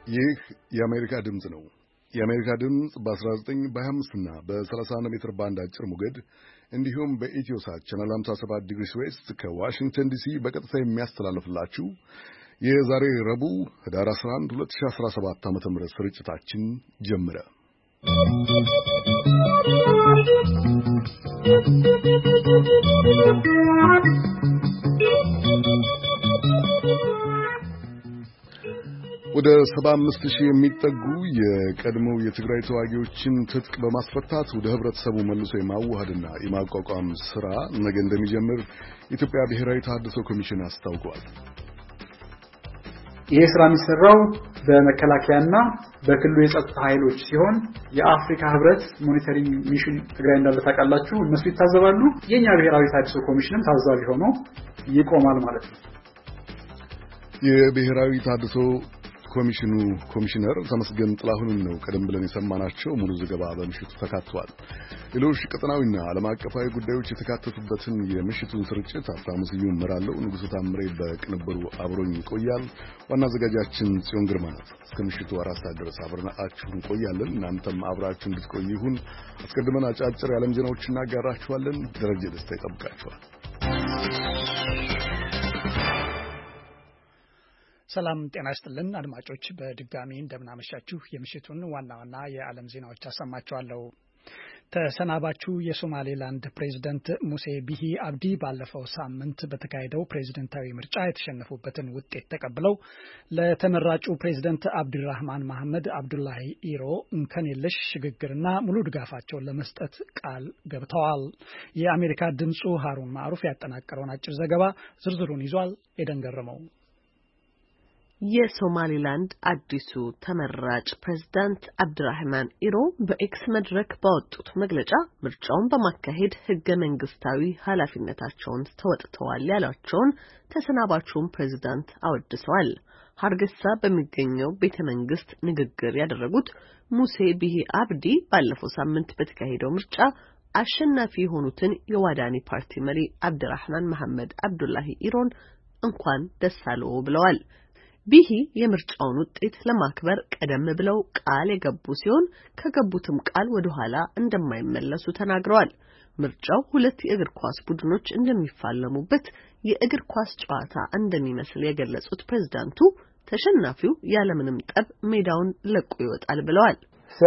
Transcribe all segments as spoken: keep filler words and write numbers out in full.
ይህ የአሜሪካ ድምጽ ነው። የአሜሪካ ድምጽ በ19 በ25 እና በ31 ሜትር ባንድ አጭር ሞገድ እንዲሁም በኢትዮሳት ቻናል ሃምሳ ሰባት ዲግሪ ዌስት ከዋሽንግተን ዲሲ በቀጥታ የሚያስተላልፍላችሁ የዛሬ ረቡዕ ህዳር አስራ አንድ ሁለት ሺህ አስራ ሰባት ዓ.ም ስርጭታችን ጀመረ። ወደ ሰባ አምስት ሺህ የሚጠጉ የቀድሞው የትግራይ ተዋጊዎችን ትጥቅ በማስፈታት ወደ ህብረተሰቡ መልሶ የማዋሃድና የማቋቋም ስራ ነገ እንደሚጀምር የኢትዮጵያ ብሔራዊ ተሃድሶ ኮሚሽን አስታውቋል። ይህ ስራ የሚሰራው በመከላከያና በክልሉ የጸጥታ ኃይሎች ሲሆን የአፍሪካ ህብረት ሞኒተሪንግ ሚሽን ትግራይ እንዳለ ታውቃላችሁ፣ እነሱ ይታዘባሉ። የኛ ብሔራዊ ተሃድሶ ኮሚሽንም ታዛቢ ሆኖ ይቆማል ማለት ነው። የብሔራዊ ተሃድሶ ኮሚሽኑ ኮሚሽነር ተመስገን ጥላሁንን ነው ቀደም ብለን የሰማናቸው። ሙሉ ዘገባ በምሽቱ ተካቷል። ሌሎች ቀጠናዊና ዓለም አቀፋዊ ጉዳዮች የተካተቱበትን የምሽቱን ስርጭት ሀብታሙ ስዩም እመራለሁ። ንጉሡ ታምሬ በቅንብሩ አብሮኝ ይቆያል። ዋና አዘጋጃችን ጽዮን ግርማ ናት። እስከ ምሽቱ አራት ሰዓት ድረስ አብረናችሁ እንቆያለን። እናንተም አብራችሁ እንድትቆዩ ይሁን። አስቀድመን አጫጭር የዓለም ዜናዎችን እናጋራችኋለን። ደረጀ ደስታ ይጠብቃችኋል። ሰላም ጤና ይስጥልን አድማጮች፣ በድጋሚ እንደምናመሻችሁ። የምሽቱን ዋና ዋና የዓለም ዜናዎች አሰማችኋለሁ። ተሰናባቹ የሶማሌላንድ ፕሬዝዳንት ሙሴ ቢሂ አብዲ ባለፈው ሳምንት በተካሄደው ፕሬዝዳንታዊ ምርጫ የተሸነፉበትን ውጤት ተቀብለው ለተመራጩ ፕሬዝዳንት አብዱራህማን መሐመድ አብዱላሂ ኢሮ እንከን የለሽ ሽግግርና ሙሉ ድጋፋቸውን ለመስጠት ቃል ገብተዋል። የአሜሪካ ድምፁ ሃሩን ማዕሩፍ ያጠናቀረውን አጭር ዘገባ ዝርዝሩን ይዟል። ኤደን ገረመው። የሶማሊላንድ አዲሱ ተመራጭ ፕሬዝዳንት አብዱራህማን ኢሮ በኤክስ መድረክ ባወጡት መግለጫ ምርጫውን በማካሄድ ህገ መንግስታዊ ኃላፊነታቸውን ተወጥተዋል ያሏቸውን ተሰናባቹን ፕሬዝዳንት አወድሰዋል። ሀርጌሳ በሚገኘው ቤተ መንግስት ንግግር ያደረጉት ሙሴ ቢሂ አብዲ ባለፈው ሳምንት በተካሄደው ምርጫ አሸናፊ የሆኑትን የዋዳኒ ፓርቲ መሪ አብዱራህማን መሐመድ አብዱላሂ ኢሮን እንኳን ደስ አለው ብለዋል። ቢሂ የምርጫውን ውጤት ለማክበር ቀደም ብለው ቃል የገቡ ሲሆን ከገቡትም ቃል ወደ ኋላ እንደማይመለሱ ተናግረዋል። ምርጫው ሁለት የእግር ኳስ ቡድኖች እንደሚፋለሙበት የእግር ኳስ ጨዋታ እንደሚመስል የገለጹት ፕሬዝዳንቱ ተሸናፊው ያለምንም ጠብ ሜዳውን ለቆ ይወጣል ብለዋል።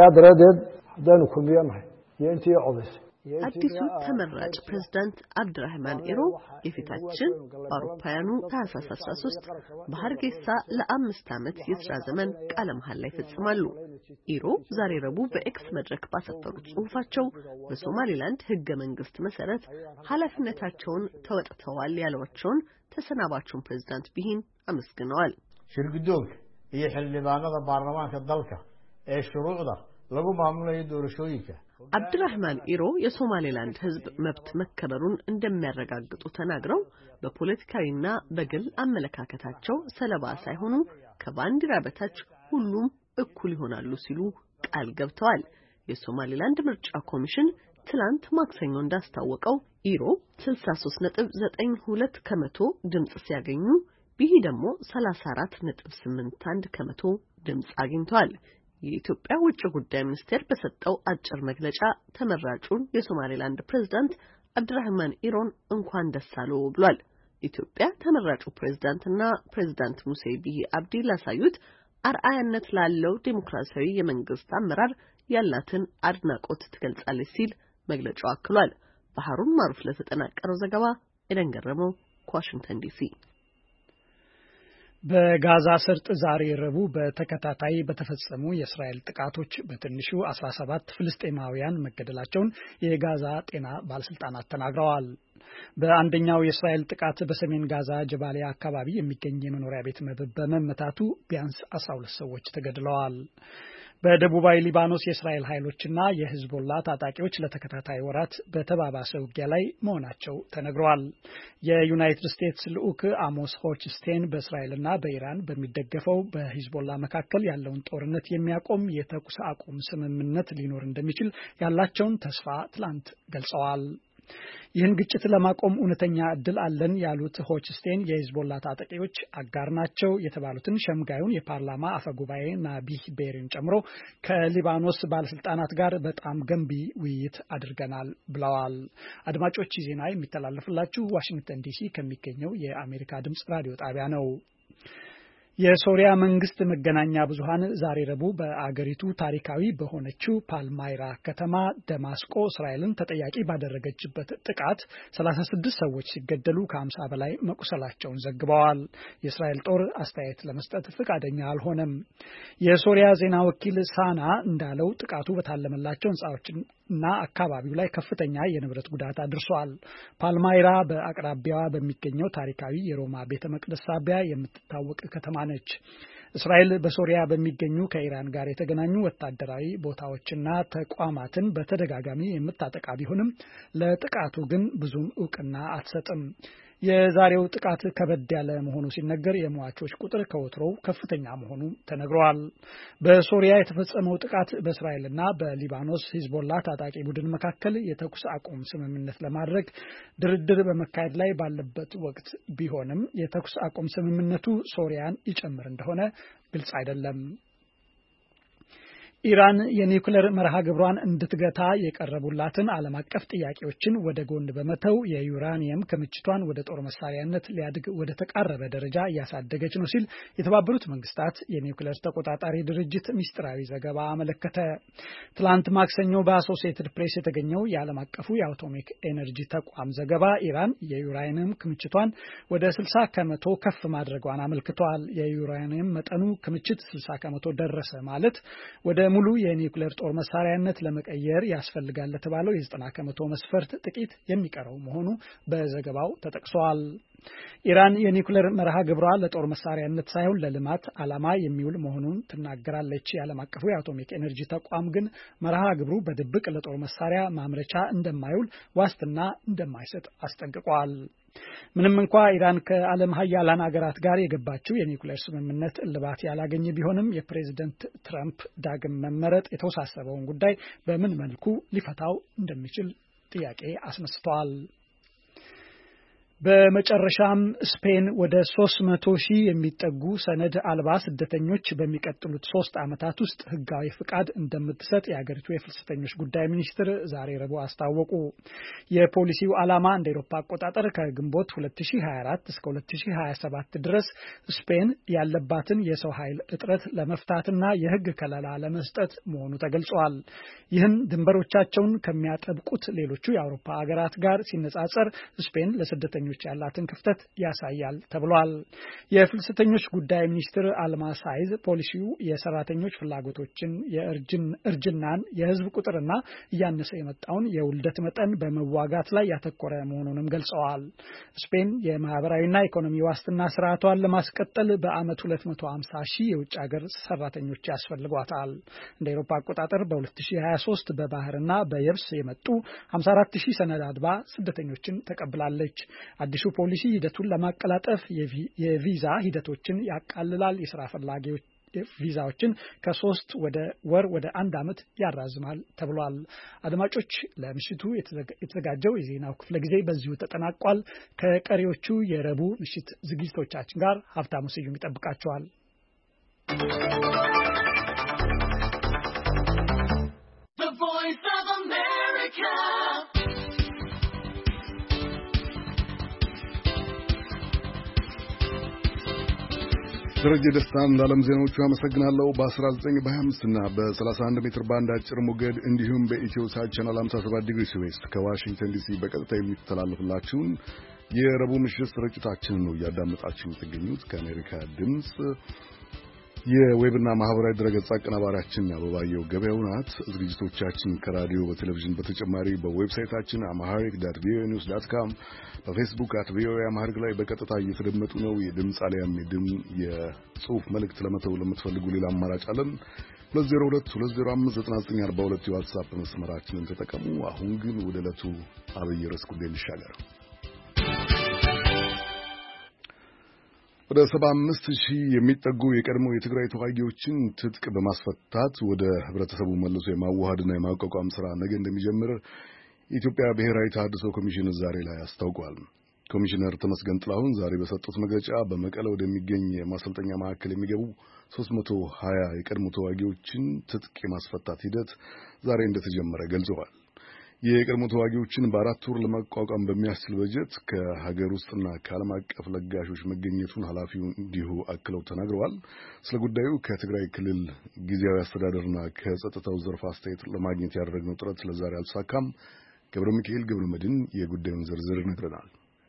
አዲሱ ተመራጭ ፕሬዝዳንት አብዱራህማን ኢሮ የፊታችን አውሮፓውያኑ ታህሳስ አስራ ሶስት በሀርጌሳ ለአምስት ዓመት የሥራ ዘመን ቃለ መሐላ ይፈጽማሉ። ኢሮ ዛሬ ረቡዕ በኤክስ መድረክ ባሰፈሩት ጽሑፋቸው በሶማሊላንድ ህገ መንግስት መሰረት ኃላፊነታቸውን ተወጥተዋል ያሏቸውን ተሰናባቹን ፕሬዝዳንት ቢሂን አመስግነዋል። ሽርግዶክ የሕልባናዳ ፓርላማንካ ዳልካ እሽሩዕዳ ለጉ ማሙላየ ዶርሾይካ አብዱራህማን ኢሮ የሶማሌላንድ ህዝብ መብት መከበሩን እንደሚያረጋግጡ ተናግረው በፖለቲካዊና በግል አመለካከታቸው ሰለባ ሳይሆኑ ከባንዲራ በታች ሁሉም እኩል ይሆናሉ ሲሉ ቃል ገብተዋል። የሶማሌላንድ ምርጫ ኮሚሽን ትላንት ማክሰኞ እንዳስታወቀው ኢሮ ስልሳ ሶስት ነጥብ ዘጠኝ ሁለት ከመቶ ድምጽ ሲያገኙ ቢሂ ደግሞ ሰላሳ አራት ነጥብ ስምንት አንድ ከመቶ ድምጽ አግኝተዋል። የኢትዮጵያ ውጭ ጉዳይ ሚኒስቴር በሰጠው አጭር መግለጫ ተመራጩን የሶማሌላንድ ፕሬዝዳንት አብዱራህማን ኢሮን እንኳን ደስ አለው ብሏል። ኢትዮጵያ ተመራጩ ፕሬዝዳንትና ፕሬዝዳንት ሙሴ ቢሂ አብዲ ላሳዩት አርአያነት ላለው ዴሞክራሲያዊ የመንግስት አመራር ያላትን አድናቆት ትገልጻለች ሲል መግለጫው አክሏል። በሃሩን ማሩፍ ለተጠናቀረው ዘገባ ኤደን ገረመው ከዋሽንግተን ዲሲ። በጋዛ ሰርጥ ዛሬ ረቡዕ በተከታታይ በተፈጸሙ የእስራኤል ጥቃቶች በትንሹ አስራ ሰባት ፍልስጤማውያን መገደላቸውን የጋዛ ጤና ባለስልጣናት ተናግረዋል። በአንደኛው የእስራኤል ጥቃት በሰሜን ጋዛ ጀባሊያ አካባቢ የሚገኝ የመኖሪያ ቤት በመመታቱ ቢያንስ አስራ ሁለት ሰዎች ተገድለዋል። በደቡባዊ ሊባኖስ የእስራኤል ኃይሎችና የሂዝቦላ ታጣቂዎች ለተከታታይ ወራት በተባባሰ ውጊያ ላይ መሆናቸው ተነግሯል። የዩናይትድ ስቴትስ ልዑክ አሞስ ሆችስቴን በእስራኤልና በኢራን በሚደገፈው በሂዝቦላ መካከል ያለውን ጦርነት የሚያቆም የተኩስ አቁም ስምምነት ሊኖር እንደሚችል ያላቸውን ተስፋ ትላንት ገልጸዋል። ይህን ግጭት ለማቆም እውነተኛ እድል አለን ያሉት ሆችስቴን የሂዝቦላ ታጣቂዎች አጋር ናቸው የተባሉትን ሸምጋዩን የፓርላማ አፈጉባኤ ናቢህ ቤሪን ጨምሮ ከሊባኖስ ባለስልጣናት ጋር በጣም ገንቢ ውይይት አድርገናል ብለዋል። አድማጮች ዜና የሚተላለፍላችሁ ዋሽንግተን ዲሲ ከሚገኘው የአሜሪካ ድምጽ ራዲዮ ጣቢያ ነው። የሶሪያ መንግስት መገናኛ ብዙሃን ዛሬ ረቡዕ በአገሪቱ ታሪካዊ በሆነችው ፓልማይራ ከተማ ደማስቆ እስራኤልን ተጠያቂ ባደረገችበት ጥቃት ሰላሳ ስድስት ሰዎች ሲገደሉ ከሀምሳ በላይ መቁሰላቸውን ዘግበዋል። የእስራኤል ጦር አስተያየት ለመስጠት ፈቃደኛ አልሆነም። የሶሪያ ዜና ወኪል ሳና እንዳለው ጥቃቱ በታለመላቸው ህንጻዎችና አካባቢው ላይ ከፍተኛ የንብረት ጉዳት አድርሷል። ፓልማይራ በአቅራቢያዋ በሚገኘው ታሪካዊ የሮማ ቤተ መቅደስ ሳቢያ የምትታወቅ ከተማ ነች። እስራኤል በሶሪያ በሚገኙ ከኢራን ጋር የተገናኙ ወታደራዊ ቦታዎችና ተቋማትን በተደጋጋሚ የምታጠቃ ቢሆንም ለጥቃቱ ግን ብዙም እውቅና አትሰጥም። የዛሬው ጥቃት ከበድ ያለ መሆኑ ሲነገር የሟቾች ቁጥር ከወትሮው ከፍተኛ መሆኑ ተነግሯል። በሶሪያ የተፈጸመው ጥቃት በእስራኤልና በሊባኖስ ሂዝቦላ ታጣቂ ቡድን መካከል የተኩስ አቁም ስምምነት ለማድረግ ድርድር በመካሄድ ላይ ባለበት ወቅት ቢሆንም የተኩስ አቁም ስምምነቱ ሶሪያን ይጨምር እንደሆነ ግልጽ አይደለም። ኢራን የኒውክሌር መርሃ ግብሯን እንድትገታ የቀረቡላትን ዓለም አቀፍ ጥያቄዎችን ወደ ጎን በመተው የዩራኒየም ክምችቷን ወደ ጦር መሳሪያነት ሊያድግ ወደ ተቃረበ ደረጃ እያሳደገች ነው ሲል የተባበሩት መንግስታት የኒውክሌር ተቆጣጣሪ ድርጅት ሚስጥራዊ ዘገባ አመለከተ። ትላንት ማክሰኞ በአሶሲኤትድ ፕሬስ የተገኘው የዓለም አቀፉ የአቶሚክ ኤነርጂ ተቋም ዘገባ ኢራን የዩራኒየም ክምችቷን ወደ ስልሳ ከመቶ ከፍ ማድረጓን አመልክቷል። የዩራኒየም መጠኑ ክምችት ስልሳ ከመቶ ደረሰ ማለት ወደ ሙሉ የኒውክሌር ጦር መሳሪያነት ለመቀየር ያስፈልጋል ለተባለው የዘጠና ከመቶ መስፈርት ጥቂት የሚቀረው መሆኑ በዘገባው ተጠቅሷል። ኢራን የኒውክሌር መርሃ ግብሯ ለጦር መሳሪያነት ሳይሆን ለልማት ዓላማ የሚውል መሆኑን ትናገራለች። የዓለም አቀፉ የአቶሚክ ኤነርጂ ተቋም ግን መርሃ ግብሩ በድብቅ ለጦር መሳሪያ ማምረቻ እንደማይውል ዋስትና እንደማይሰጥ አስጠንቅቋል። ምንም እንኳ ኢራን ከዓለም ሀያላን ሀገራት ጋር የገባችው የኒውክሌር ስምምነት እልባት ያላገኘ ቢሆንም የፕሬዝደንት ትራምፕ ዳግም መመረጥ የተወሳሰበውን ጉዳይ በምን መልኩ ሊፈታው እንደሚችል ጥያቄ አስነስተዋል። በመጨረሻም ስፔን ወደ ሶስት መቶ ሺህ የሚጠጉ ሰነድ አልባ ስደተኞች በሚቀጥሉት ሶስት ዓመታት ውስጥ ህጋዊ ፍቃድ እንደምትሰጥ የሀገሪቱ የፍልሰተኞች ጉዳይ ሚኒስትር ዛሬ ረቡዕ አስታወቁ። የፖሊሲው ዓላማ እንደ አውሮፓ አቆጣጠር ከግንቦት ሁለት ሺህ ሀያ አራት እስከ ሁለት ሺህ ሀያ ሰባት ድረስ ስፔን ያለባትን የሰው ኃይል እጥረት ለመፍታትና የህግ ከለላ ለመስጠት መሆኑ ተገልጿል። ይህም ድንበሮቻቸውን ከሚያጠብቁት ሌሎቹ የአውሮፓ ሀገራት ጋር ሲነጻጸር ስፔን ለስደተኞች ያላትን ክፍተት ያሳያል ተብሏል። የፍልሰተኞች ጉዳይ ሚኒስትር አልማ ሳይዝ ፖሊሲው የሰራተኞች ፍላጎቶችን፣ የእርጅናን፣ የህዝብ ቁጥርና እያነሰ የመጣውን የውልደት መጠን በመዋጋት ላይ ያተኮረ መሆኑንም ገልጸዋል። ስፔን የማህበራዊና ኢኮኖሚ ዋስትና ስርዓቷን ለማስቀጠል በአመት ሁለት መቶ ሃምሳ ሺህ የውጭ ሀገር ሰራተኞች ያስፈልጓታል። እንደ አውሮፓ አቆጣጠር በሁለት ሺህ ሀያ ሶስት በባህርና በየብስ የመጡ ሃምሳ አራት ሺህ ሰነድ አልባ ስደተኞችን ተቀብላለች። አዲሱ ፖሊሲ ሂደቱን ለማቀላጠፍ የቪዛ ሂደቶችን ያቃልላል። የስራ ፈላጊዎች ቪዛዎችን ከሶስት ወደ ወር ወደ አንድ አመት ያራዝማል ተብሏል። አድማጮች፣ ለምሽቱ የተዘጋጀው የዜናው ክፍለ ጊዜ በዚሁ ተጠናቋል። ከቀሪዎቹ የረቡዕ ምሽት ዝግጅቶቻችን ጋር ሀብታሙ ስዩም ይጠብቃቸዋል። ደረጀ ደስታን ለዓለም ዜናዎቹ አመሰግናለሁ። በ19 በ25 እና በ31 ሜትር ባንድ አጭር ሞገድ እንዲሁም በኢትዮ ሳት ቻናል ሃምሳ ሰባት ዲግሪ ዌስት ከዋሽንግተን ዲሲ በቀጥታ የሚተላለፍላችሁን የረቡዕ ምሽት ስርጭታችንን ነው እያዳመጣችሁ የምትገኙት። ከአሜሪካ ድምጽ የዌብና ማህበራዊ ድረገጽ አቀናባሪያችን አበባየው ገበያው ናት። ዝግጅቶቻችን ከራዲዮ በቴሌቪዥን በተጨማሪ በዌብሳይታችን amharic dot v o a news dot com በፌስቡክ at v o a amharic ላይ በቀጥታ እየተደመጡ ነው። የድምጽ አሊያም የድም የጽሁፍ መልእክት ለመተው ለምትፈልጉ ሌላ አማራጭ አለን። ሁለት ዜሮ ሁለት ሁለት ዜሮ አምስት ዘጠና ዘጠኝ አርባ ሁለት የዋትስአፕ መስመራችንን ተጠቀሙ። አሁን ግን ወደ ዕለቱ አብይ ርዕስ ጉዳይ እንሻገር። ወደ ሰባ አምስት ሺህ የሚጠጉ የቀድሞ የትግራይ ተዋጊዎችን ትጥቅ በማስፈታት ወደ ህብረተሰቡ መልሶ የማዋሃድና የማቋቋም ስራ ነገ እንደሚጀምር የኢትዮጵያ ብሔራዊ ተሃድሶ ኮሚሽን ዛሬ ላይ አስታውቋል። ኮሚሽነር ተመስገን ጥላሁን ዛሬ በሰጡት መግለጫ በመቀለ ወደሚገኝ የማሰልጠኛ ማዕከል የሚገቡ ሶስት መቶ ሀያ የቀድሞ ተዋጊዎችን ትጥቅ የማስፈታት ሂደት ዛሬ እንደተጀመረ ገልጸዋል። የቀድሞ ተዋጊዎችን በአራት ወር ለማቋቋም በሚያስችል በጀት ከሀገር ውስጥና ከዓለም አቀፍ ለጋሾች መገኘቱን ኃላፊው እንዲሁ አክለው ተናግረዋል። ስለ ጉዳዩ ከትግራይ ክልል ጊዜያዊ አስተዳደርና ከጸጥታው ዘርፍ አስተያየት ለማግኘት ያደረግነው ጥረት ለዛሬ አልተሳካም። ገብረ ሚካኤል ገብረ መድን የጉዳዩን ዝርዝር ይነግረናል።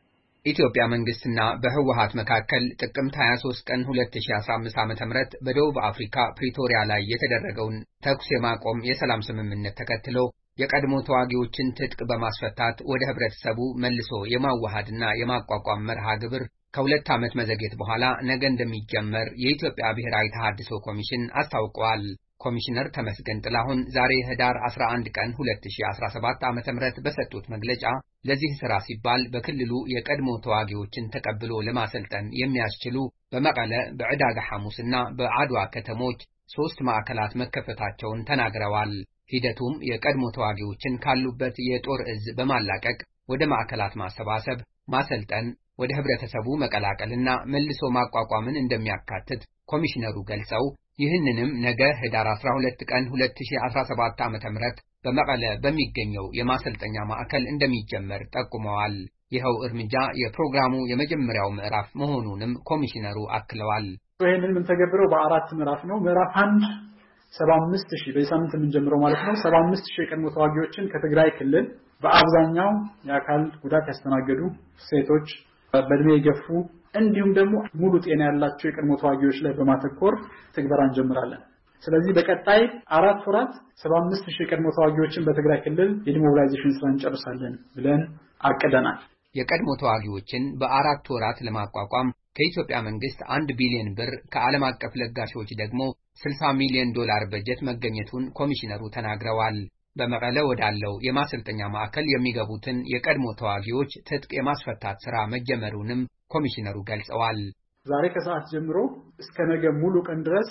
ኢትዮጵያ መንግስትና በህወሓት መካከል ጥቅምት ሃያ ሶስት ቀን ሁለት ሺህ አስራ አምስት ዓመተ ምህረት በደቡብ አፍሪካ ፕሪቶሪያ ላይ የተደረገውን ተኩስ የማቆም የሰላም ስምምነት ተከትሎ የቀድሞ ተዋጊዎችን ትጥቅ በማስፈታት ወደ ህብረተሰቡ መልሶ የማዋሃድና የማቋቋም መርሃ ግብር ከሁለት ዓመት መዘግየት በኋላ ነገ እንደሚጀመር የኢትዮጵያ ብሔራዊ ተሃድሶ ኮሚሽን አስታውቋል። ኮሚሽነር ተመስገን ጥላሁን ዛሬ ህዳር አስራ አንድ ቀን ሁለት ሺህ አስራ ሰባት ዓመተ ምህረት በሰጡት መግለጫ ለዚህ ሥራ ሲባል በክልሉ የቀድሞ ተዋጊዎችን ተቀብሎ ለማሰልጠን የሚያስችሉ በመቀለ በዕዳጋ ሐሙስና በአድዋ ከተሞች ሶስት ማዕከላት መከፈታቸውን ተናግረዋል። ሂደቱም የቀድሞ ተዋጊዎችን ካሉበት የጦር እዝ በማላቀቅ ወደ ማዕከላት ማሰባሰብ፣ ማሰልጠን፣ ወደ ህብረተሰቡ መቀላቀልና መልሶ ማቋቋምን እንደሚያካትት ኮሚሽነሩ ገልጸው ይህንንም ነገ ህዳር አስራ ሁለት ቀን ሁለት ሺህ አስራ ሰባት ዓመተ ምህረት በመቀለ በሚገኘው የማሰልጠኛ ማዕከል እንደሚጀመር ጠቁመዋል። ይኸው እርምጃ የፕሮግራሙ የመጀመሪያው ምዕራፍ መሆኑንም ኮሚሽነሩ አክለዋል። ይህንን ምን ተገብረው በአራት ምዕራፍ ነው። ምዕራፍ አንድ ሰባ አምስት ሺህ በሳምንት የምንጀምረው ማለት ነው። ሰባ አምስት ሺህ የቀድሞ ተዋጊዎችን ከትግራይ ክልል በአብዛኛው የአካል ጉዳት ያስተናገዱ ሴቶች፣ በእድሜ የገፉ እንዲሁም ደግሞ ሙሉ ጤና ያላቸው የቀድሞ ተዋጊዎች ላይ በማተኮር ትግበራ እንጀምራለን። ስለዚህ በቀጣይ አራት ወራት ሰባ አምስት ሺህ የቀድሞ ተዋጊዎችን በትግራይ ክልል የዲሞቢላይዜሽን ስራ እንጨርሳለን ብለን አቅደናል። የቀድሞ ተዋጊዎችን በአራት ወራት ለማቋቋም ከኢትዮጵያ መንግስት አንድ ቢሊዮን ብር ከዓለም አቀፍ ለጋሾች ደግሞ ስልሳ ሚሊዮን ዶላር በጀት መገኘቱን ኮሚሽነሩ ተናግረዋል። በመቀለ ወዳለው የማሰልጠኛ ማዕከል የሚገቡትን የቀድሞ ተዋጊዎች ትጥቅ የማስፈታት ሥራ መጀመሩንም ኮሚሽነሩ ገልጸዋል። ዛሬ ከሰዓት ጀምሮ እስከ ነገ ሙሉ ቀን ድረስ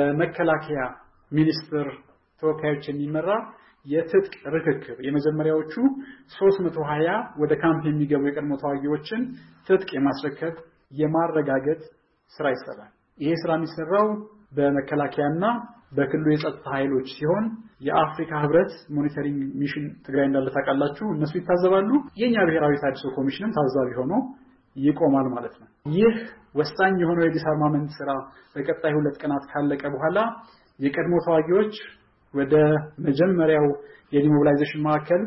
በመከላከያ ሚኒስቴር ተወካዮች የሚመራ የትጥቅ ርክክብ የመጀመሪያዎቹ ሶስት መቶ ሀያ ወደ ካምፕ የሚገቡ የቀድሞ ተዋጊዎችን ትጥቅ የማስረከብ የማረጋገጥ ስራ ይሰራል። ይሄ ስራ የሚሰራው በመከላከያና በክልሉ የጸጥታ ኃይሎች ሲሆን የአፍሪካ ህብረት ሞኒተሪንግ ሚሽን ትግራይ እንዳለ ታውቃላችሁ፣ እነሱ ይታዘባሉ። የኛ ብሔራዊ ተሃድሶ ኮሚሽንም ታዛቢ ሆኖ ይቆማል ማለት ነው። ይህ ወሳኝ የሆነው የዲስአርማመንት ስራ በቀጣይ ሁለት ቀናት ካለቀ በኋላ የቀድሞ ተዋጊዎች ወደ መጀመሪያው የዲሞቢላይዜሽን ማዕከል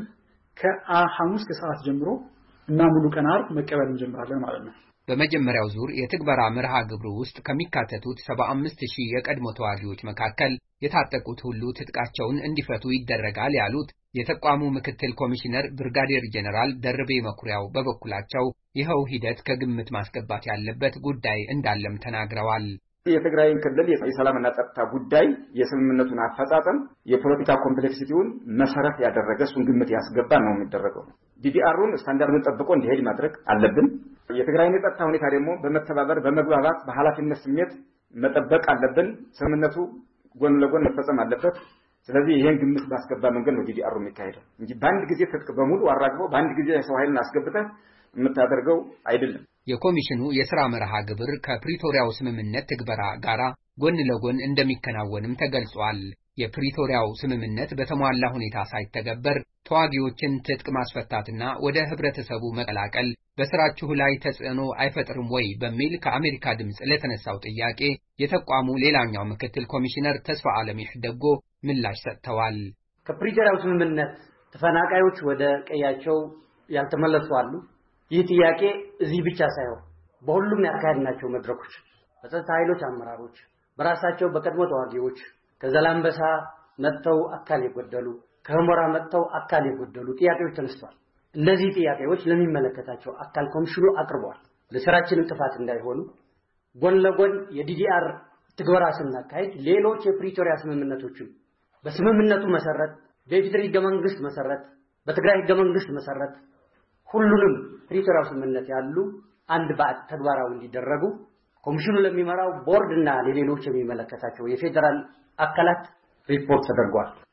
ከሐሙስ ከሰዓት ጀምሮ እና ሙሉ ቀን ዓርብ መቀበል እንጀምራለን ማለት ነው። በመጀመሪያው ዙር የትግበራ መርሃ ግብሩ ውስጥ ከሚካተቱት ሰባ አምስት ሺህ የቀድሞ ተዋጊዎች መካከል የታጠቁት ሁሉ ትጥቃቸውን እንዲፈቱ ይደረጋል ያሉት የተቋሙ ምክትል ኮሚሽነር ብርጋዴር ጄኔራል ደርቤ መኩሪያው በበኩላቸው ይኸው ሂደት ከግምት ማስገባት ያለበት ጉዳይ እንዳለም ተናግረዋል። የትግራይን ክልል የሰላምና ጸጥታ ጉዳይ የስምምነቱን አፈጻጸም የፖለቲካ ኮምፕሌክሲቲውን መሰረት ያደረገ እሱን ግምት ያስገባ ነው የሚደረገው። ዲዲአሩን ስታንዳርዱን ጠብቆ እንዲሄድ ማድረግ አለብን። የትግራይን የጸጥታ ሁኔታ ደግሞ በመተባበር በመግባባት በኃላፊነት ስሜት መጠበቅ አለብን። ስምምነቱ ጎን ለጎን መፈጸም አለበት። ስለዚህ ይሄን ግምት ባስገባ መንገድ ነው ዲዲአሩ የሚካሄደው እንጂ በአንድ ጊዜ ትጥቅ በሙሉ አራግቦ በአንድ ጊዜ ሰው ኃይልን አስገብተህ የምታደርገው አይደለም። የኮሚሽኑ የሥራ መርሃ ግብር ከፕሪቶሪያው ስምምነት ትግበራ ጋር ጎን ለጎን እንደሚከናወንም ተገልጿል። የፕሪቶሪያው ስምምነት በተሟላ ሁኔታ ሳይተገበር ተዋጊዎችን ትጥቅ ማስፈታትና ወደ ህብረተሰቡ መቀላቀል በስራችሁ ላይ ተጽዕኖ አይፈጥርም ወይ በሚል ከአሜሪካ ድምጽ ለተነሳው ጥያቄ የተቋሙ ሌላኛው ምክትል ኮሚሽነር ተስፋ ዓለምይህ ደጎ ምላሽ ሰጥተዋል። ከፕሪቶሪያው ስምምነት ተፈናቃዮች ወደ ቀያቸው ያልተመለሱ አሉ። ይህ ጥያቄ እዚህ ብቻ ሳይሆን በሁሉም ያካሄድናቸው መድረኮች በጸጥታ ኃይሎች አመራሮች በራሳቸው በቀድሞ ተዋጊዎች ከዘላንበሳ መጥተው አካል የጎደሉ ከሁመራ መጥተው አካል የጎደሉ ጥያቄዎች ተነስተዋል። እነዚህ ጥያቄዎች ለሚመለከታቸው አካል ኮሚሽኑ አቅርበዋል። ለስራችን እንቅፋት እንዳይሆኑ ጎን ለጎን የዲዲአር ትግበራ ስናካሄድ ሌሎች የፕሪቶሪያ ስምምነቶችን በስምምነቱ መሰረት በኢፌዴሪ ሕገ መንግስት መሰረት በትግራይ ሕገ መንግስት መሰረት ሁሉንም ፕሪቶሪያው ስምምነት ያሉ አንድ ባዕድ ተግባራዊ እንዲደረጉ ኮሚሽኑ ለሚመራው ቦርድና ለሌሎች የሚመለከታቸው የፌደራል አካላት ሪፖርት ተደርጓል።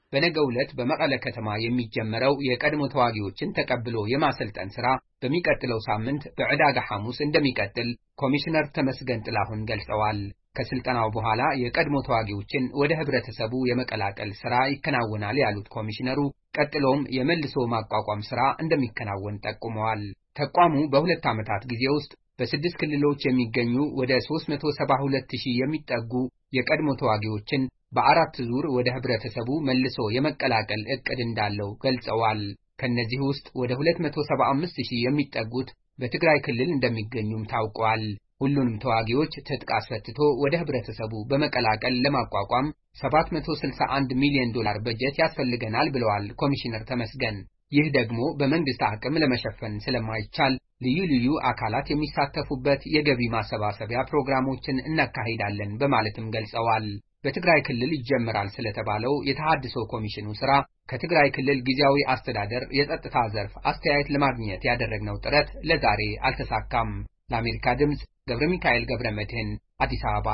በነገው ዕለት በመቀለ ከተማ የሚጀመረው የቀድሞ ተዋጊዎችን ተቀብሎ የማሰልጠን ሥራ በሚቀጥለው ሳምንት በዕዳጋ ሐሙስ እንደሚቀጥል ኮሚሽነር ተመስገን ጥላሁን ገልጸዋል። ከስልጠናው በኋላ የቀድሞ ተዋጊዎችን ወደ ህብረተሰቡ የመቀላቀል ሥራ ይከናወናል ያሉት ኮሚሽነሩ ቀጥሎም የመልሶ ማቋቋም ሥራ እንደሚከናወን ጠቁመዋል። ተቋሙ በሁለት ዓመታት ጊዜ ውስጥ በስድስት ክልሎች የሚገኙ ወደ ሦስት መቶ ሰባ ሁለት ሺህ የሚጠጉ የቀድሞ ተዋጊዎችን በአራት ዙር ወደ ህብረተሰቡ መልሶ የመቀላቀል ዕቅድ እንዳለው ገልጸዋል። ከነዚህ ውስጥ ወደ ሁለት መቶ ሰባ አምስት ሺህ የሚጠጉት በትግራይ ክልል እንደሚገኙም ታውቋል። ሁሉንም ተዋጊዎች ትጥቅ አስፈትቶ ወደ ህብረተሰቡ በመቀላቀል ለማቋቋም ሰባት መቶ ስልሳ አንድ ሚሊዮን ዶላር በጀት ያስፈልገናል ብለዋል ኮሚሽነር ተመስገን። ይህ ደግሞ በመንግስት አቅም ለመሸፈን ስለማይቻል ልዩ ልዩ አካላት የሚሳተፉበት የገቢ ማሰባሰቢያ ፕሮግራሞችን እናካሂዳለን በማለትም ገልጸዋል። በትግራይ ክልል ይጀምራል ስለተባለው የተሃድሶ ኮሚሽኑ ሥራ ከትግራይ ክልል ጊዜያዊ አስተዳደር የጸጥታ ዘርፍ አስተያየት ለማግኘት ያደረግነው ጥረት ለዛሬ አልተሳካም። ለአሜሪካ ድምፅ ገብረ ሚካኤል ገብረ መድህን አዲስ አበባ።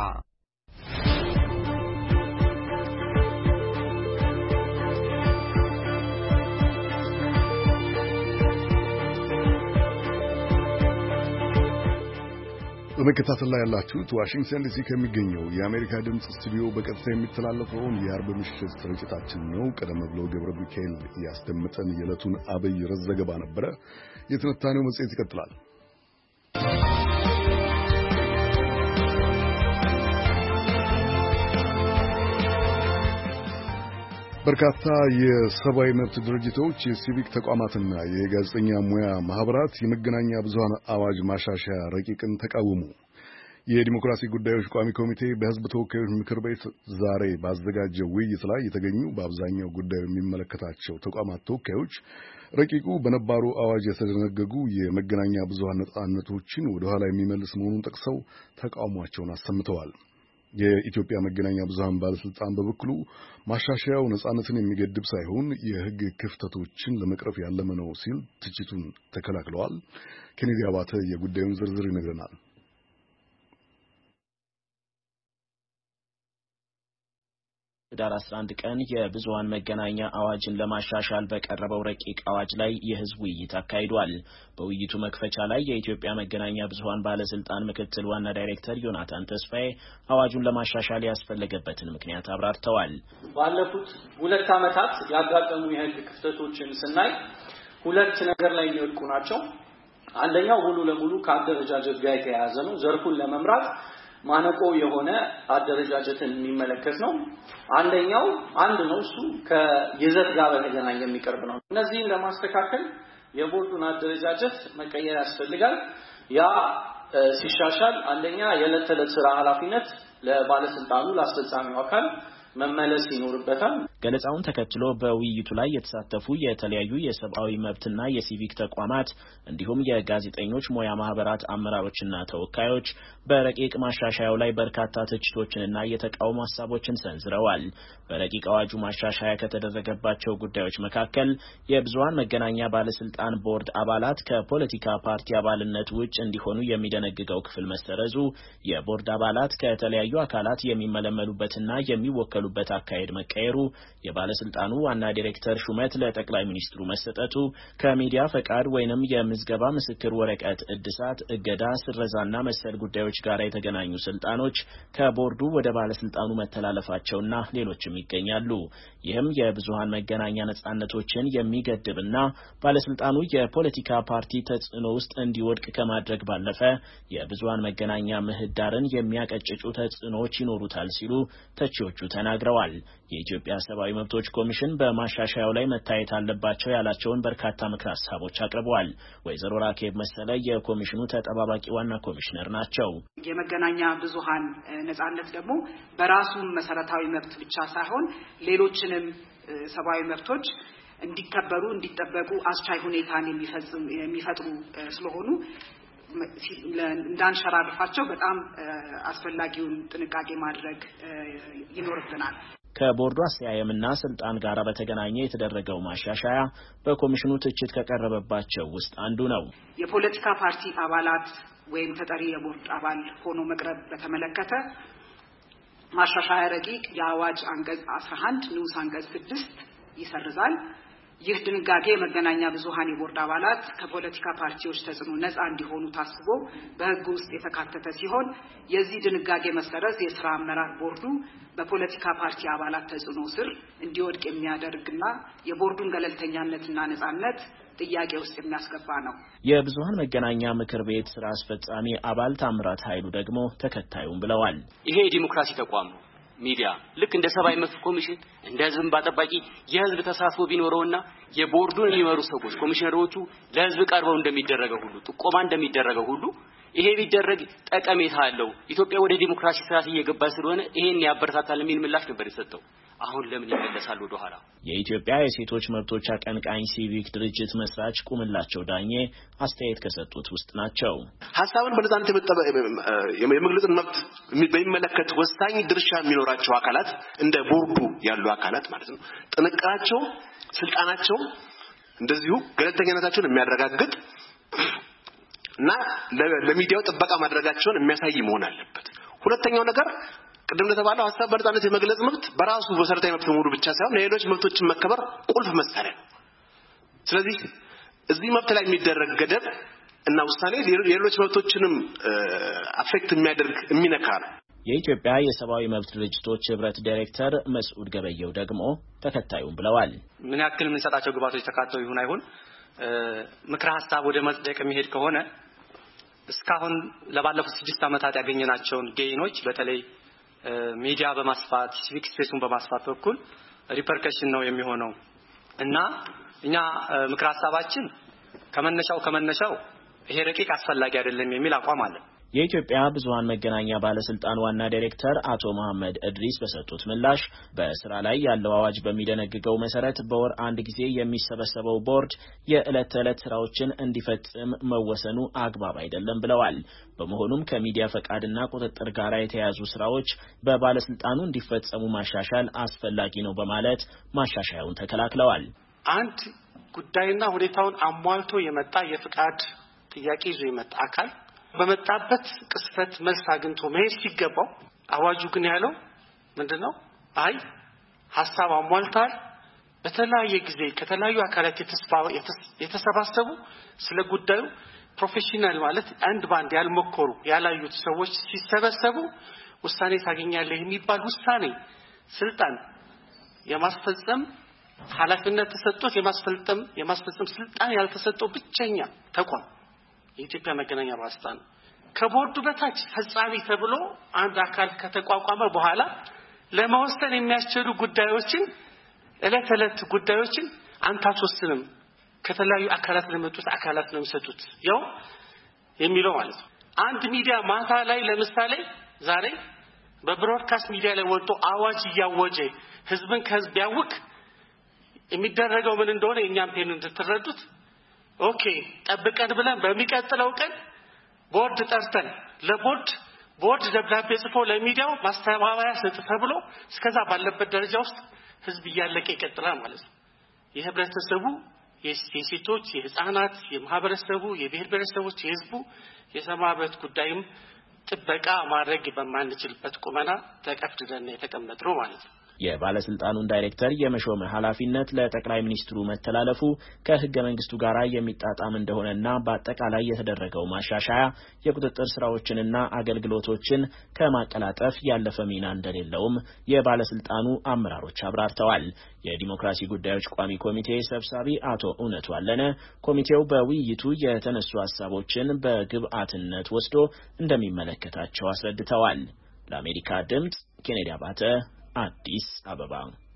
በመከታተል ላይ ያላችሁት ዋሽንግተን ዲሲ ከሚገኘው የአሜሪካ ድምፅ ስቱዲዮ በቀጥታ የሚተላለፈውን የአርብ ምሽት ስርጭታችን ነው። ቀደም ብሎ ገብረ ሚካኤል ያስደመጠን የዕለቱን አብይ ርዕስ ዘገባ ነበረ። የትንታኔው መጽሔት ይቀጥላል። በርካታ የሰብአዊ መብት ድርጅቶች፣ የሲቪክ ተቋማትና የጋዜጠኛ ሙያ ማህበራት የመገናኛ ብዙሃን አዋጅ ማሻሻያ ረቂቅን ተቃወሙ። የዲሞክራሲ ጉዳዮች ቋሚ ኮሚቴ በሕዝብ ተወካዮች ምክር ቤት ዛሬ ባዘጋጀው ውይይት ላይ የተገኙ በአብዛኛው ጉዳዩ የሚመለከታቸው ተቋማት ተወካዮች ረቂቁ በነባሩ አዋጅ የተደነገጉ የመገናኛ ብዙሃን ነጻነቶችን ወደ ኋላ የሚመልስ መሆኑን ጠቅሰው ተቃውሟቸውን አሰምተዋል። የኢትዮጵያ መገናኛ ብዙሃን ባለስልጣን በበኩሉ ማሻሻያው ነጻነትን የሚገድብ ሳይሆን የሕግ ክፍተቶችን ለመቅረፍ ያለመ ነው ሲል ትችቱን ተከላክለዋል። ኬኔዲ አባተ የጉዳዩን ዝርዝር ይነግረናል። ህዳር አስራ አንድ ቀን የብዙሃን መገናኛ አዋጅን ለማሻሻል በቀረበው ረቂቅ አዋጅ ላይ የህዝብ ውይይት አካሂዷል። በውይይቱ መክፈቻ ላይ የኢትዮጵያ መገናኛ ብዙሃን ባለስልጣን ምክትል ዋና ዳይሬክተር ዮናታን ተስፋዬ አዋጁን ለማሻሻል ያስፈለገበትን ምክንያት አብራርተዋል። ባለፉት ሁለት ዓመታት ያጋጠሙ የህግ ክፍተቶችን ስናይ ሁለት ነገር ላይ የሚወድቁ ናቸው። አንደኛው ሙሉ ለሙሉ ከአደረጃጀት ጋር የተያያዘ ነው። ዘርፉን ለመምራት ማነቆ የሆነ አደረጃጀትን የሚመለከት ነው። አንደኛው አንድ ነው፣ እሱ ከይዘት ጋር በተገናኘ የሚቀርብ ነው። እነዚህን ለማስተካከል የቦርዱን አደረጃጀት መቀየር ያስፈልጋል። ያ ሲሻሻል አንደኛ የዕለት ተዕለት ስራ ኃላፊነት ለባለስልጣኑ ለአስፈጻሚው አካል መመለስ ይኖርበታል። ገለጻውን ተከትሎ በውይይቱ ላይ የተሳተፉ የተለያዩ የሰብአዊ መብትና የሲቪክ ተቋማት እንዲሁም የጋዜጠኞች ሙያ ማህበራት አመራሮችና ተወካዮች በረቂቅ ማሻሻያው ላይ በርካታ ትችቶችንና የተቃውሞ ሐሳቦችን ሰንዝረዋል። በረቂቅ አዋጁ ማሻሻያ ከተደረገባቸው ጉዳዮች መካከል የብዙሃን መገናኛ ባለስልጣን ቦርድ አባላት ከፖለቲካ ፓርቲ አባልነት ውጭ እንዲሆኑ የሚደነግገው ክፍል መሰረዙ፣ የቦርድ አባላት ከተለያዩ አካላት የሚመለመሉበትና የሚወከሉበት አካሄድ መቀየሩ፣ የባለስልጣኑ ዋና ዲሬክተር ሹመት ለጠቅላይ ሚኒስትሩ መሰጠቱ፣ ከሚዲያ ፈቃድ ወይንም የምዝገባ ምስክር ወረቀት እድሳት፣ እገዳ፣ ስረዛና መሰል ጉዳዮች ጋር የተገናኙ ስልጣኖች ከቦርዱ ወደ ባለስልጣኑ መተላለፋቸውና ሌሎችም ይገኛሉ። ይህም የብዙሃን መገናኛ ነጻነቶችን የሚገድብና ባለስልጣኑ የፖለቲካ ፓርቲ ተጽዕኖ ውስጥ እንዲወድቅ ከማድረግ ባለፈ የብዙሃን መገናኛ ምህዳርን የሚያቀጭጩ ተጽዕኖዎች ይኖሩታል ሲሉ ተቺዎቹ ተናግረዋል። የኢትዮጵያ ሰብአዊ መብቶች ኮሚሽን በማሻሻያው ላይ መታየት አለባቸው ያላቸውን በርካታ ምክረ ሀሳቦች አቅርበዋል። ወይዘሮ ራኬብ መሰለ የኮሚሽኑ ተጠባባቂ ዋና ኮሚሽነር ናቸው። የመገናኛ ብዙሃን ነጻነት ደግሞ በራሱ መሰረታዊ መብት ብቻ ሳይሆን ሌሎችንም ሰብአዊ መብቶች እንዲከበሩ እንዲጠበቁ አስቻይ ሁኔታን የሚፈጽም የሚፈጥሩ ስለሆኑ እንዳንሸራርፋቸው በጣም አስፈላጊውን ጥንቃቄ ማድረግ ይኖርብናል። ከቦርዱ አስተያየምና ስልጣን ጋር በተገናኘ የተደረገው ማሻሻያ በኮሚሽኑ ትችት ከቀረበባቸው ውስጥ አንዱ ነው። የፖለቲካ ፓርቲ አባላት ወይም ተጠሪ የቦርድ አባል ሆኖ መቅረብ በተመለከተ ማሻሻያ ረቂቅ የአዋጅ አንቀጽ አስራ አንድ ንዑስ አንቀጽ ስድስት ይሰርዛል። ይህ ድንጋጌ መገናኛ ብዙሃን የቦርድ አባላት ከፖለቲካ ፓርቲዎች ተጽዕኖ ነፃ እንዲሆኑ ታስቦ በሕግ ውስጥ የተካተተ ሲሆን የዚህ ድንጋጌ መሰረዝ የሥራ አመራር ቦርዱ በፖለቲካ ፓርቲ አባላት ተጽዕኖ ስር እንዲወድቅ የሚያደርግና የቦርዱን ገለልተኛነትና ነፃነት ጥያቄ ውስጥ የሚያስገባ ነው። የብዙሃን መገናኛ ምክር ቤት ስራ አስፈጻሚ አባል ታምራት ኃይሉ ደግሞ ተከታዩን ብለዋል። ይሄ የዲሞክራሲ ተቋም ነው። ሚዲያ ልክ እንደ ሰብአዊ መብት ኮሚሽን እንደ ህዝብ ባጠባቂ የህዝብ ተሳትፎ ቢኖረውና የቦርዱን የሚመሩ ሰዎች ኮሚሽነሮቹ ለህዝብ ቀርበው እንደሚደረገው ሁሉ ጥቆማ እንደሚደረገው ሁሉ ይሄ ቢደረግ ጠቀሜታ አለው። ኢትዮጵያ ወደ ዲሞክራሲ ስርዓት እየገባች ስለሆነ ይሄን ያበረታታል የሚል ምላሽ ነበር የሰጠው። አሁን ለምን ይመለሳል ወደ ኋላ? የኢትዮጵያ የሴቶች መብቶች አቀንቃኝ ሲቪክ ድርጅት መስራች ቁምላቸው ዳኜ አስተያየት ከሰጡት ውስጥ ናቸው። ሐሳብን በነጻነት የመግለጽ መብት በሚመለከት ወሳኝ ድርሻ የሚኖራቸው አካላት እንደ ቦርዱ ያሉ አካላት ማለት ነው ጥንቃቄያቸው ስልጣናቸው እንደዚሁ ገለልተኛነታቸውን የሚያረጋግጥ እና ለሚዲያው ጥበቃ ማድረጋቸውን የሚያሳይ መሆን አለበት። ሁለተኛው ነገር ቅድም እንደተባለው ሐሳብ በነጻነት የመግለጽ መብት በራሱ መሰረታዊ መብት ሙሉ ብቻ ሳይሆን ሌሎች መብቶችን መከበር ቁልፍ መሳሪያ ነው። ስለዚህ እዚህ መብት ላይ የሚደረግ ገደብ እና ውሳኔ ሌሎች መብቶችንም አፌክት የሚያደርግ የሚነካ ነው። የኢትዮጵያ የሰብአዊ መብት ድርጅቶች ህብረት ዳይሬክተር መስዑድ ገበየው ደግሞ ተከታዩን ብለዋል። ምን ያክል ምን ሰጣቸው ግባቶች ተካተው ይሁን አይሁን ምክረ ሐሳብ ወደ መጽደቅ የሚሄድ ከሆነ እስካሁን ለባለፉት ስድስት ዓመታት ያገኘናቸውን ጌይኖች በተለይ ሚዲያ በማስፋት ሲቪክ ስፔሱን በማስፋት በኩል ሪፐርከሽን ነው የሚሆነው እና እኛ ምክረ ሐሳባችን ከመነሻው ከመነሻው ይሄ ረቂቅ አስፈላጊ አይደለም የሚል አቋም አለ። የኢትዮጵያ ብዙሃን መገናኛ ባለስልጣን ዋና ዳይሬክተር አቶ መሐመድ እድሪስ በሰጡት ምላሽ በስራ ላይ ያለው አዋጅ በሚደነግገው መሰረት በወር አንድ ጊዜ የሚሰበሰበው ቦርድ የዕለት ተዕለት ስራዎችን እንዲፈጽም መወሰኑ አግባብ አይደለም ብለዋል። በመሆኑም ከሚዲያ ፈቃድና ቁጥጥር ጋር የተያያዙ ስራዎች በባለስልጣኑ እንዲፈጸሙ ማሻሻል አስፈላጊ ነው በማለት ማሻሻያውን ተከላክለዋል። አንድ ጉዳይና ሁኔታውን አሟልቶ የመጣ የፍቃድ ጥያቄ ይዞ የመጣ አካል በመጣበት ቅስፈት መልስ አግኝቶ መሄድ ሲገባው አዋጁ ግን ያለው ምንድነው? አይ ሐሳብ አሟልታል በተለያየ ጊዜ ከተለያዩ አካላት የተሰባሰቡ ስለ ጉዳዩ ፕሮፌሽናል ማለት አንድ ባንድ ያልመከሩ ያላዩት ሰዎች ሲሰበሰቡ ውሳኔ ታገኛለህ የሚባል ውሳኔ ስልጣን የማስፈጸም ኃላፊነት ተሰጥቶት የማስፈጸም የማስፈጸም ስልጣን ያልተሰጠው ብቸኛ ተቋም የኢትዮጵያ መገናኛ ባለስልጣን ከቦርዱ በታች ፈጻሚ ተብሎ አንድ አካል ከተቋቋመ በኋላ ለመወሰን የሚያስችሉ ጉዳዮችን እለት እለት ጉዳዮችን አንተ አትወስንም ከተለያዩ አካላት ለመጡት አካላት ነው የሚሰጡት ያው የሚለው ማለት ነው። አንድ ሚዲያ ማታ ላይ ለምሳሌ ዛሬ በብሮድካስት ሚዲያ ላይ ወጥቶ አዋጅ ያወጀ ህዝብን ከህዝብ ያውክ የሚደረገው ምን እንደሆነ የኛም ፔን እንድትረዱት ኦኬ ጠብቀን ብለን በሚቀጥለው ቀን ቦርድ ጠርተን ለቦርድ ቦርድ ደብዳቤ ጽፎ ለሚዲያው ማስተባበያ ሰጥ ተብሎ እስከዛ ባለበት ደረጃ ውስጥ ህዝብ እያለቀ ይቀጥላል ማለት ነው። የህብረተሰቡ የሴቶች የህፃናት የማህበረሰቡ የብሔር ብሔረሰቦች የህዝቡ የሰማበት ጉዳይም ጥበቃ ማድረግ በማንችልበት ቁመና ተቀፍድደን የተቀመጥነው ማለት ነው። የባለስልጣኑን ዳይሬክተር የመሾም ኃላፊነት ለጠቅላይ ሚኒስትሩ መተላለፉ ከህገ መንግስቱ ጋር የሚጣጣም እንደሆነና በአጠቃላይ የተደረገው ማሻሻያ የቁጥጥር ስራዎችንና አገልግሎቶችን ከማቀላጠፍ ያለፈ ሚና እንደሌለውም የባለስልጣኑ አመራሮች አብራርተዋል። የዲሞክራሲ ጉዳዮች ቋሚ ኮሚቴ ሰብሳቢ አቶ እውነቱ አለነ ኮሚቴው በውይይቱ የተነሱ ሐሳቦችን በግብአትነት ወስዶ እንደሚመለከታቸው አስረድተዋል። ለአሜሪካ ድምጽ ኬኔዲ አባተ አዲስ አበባ።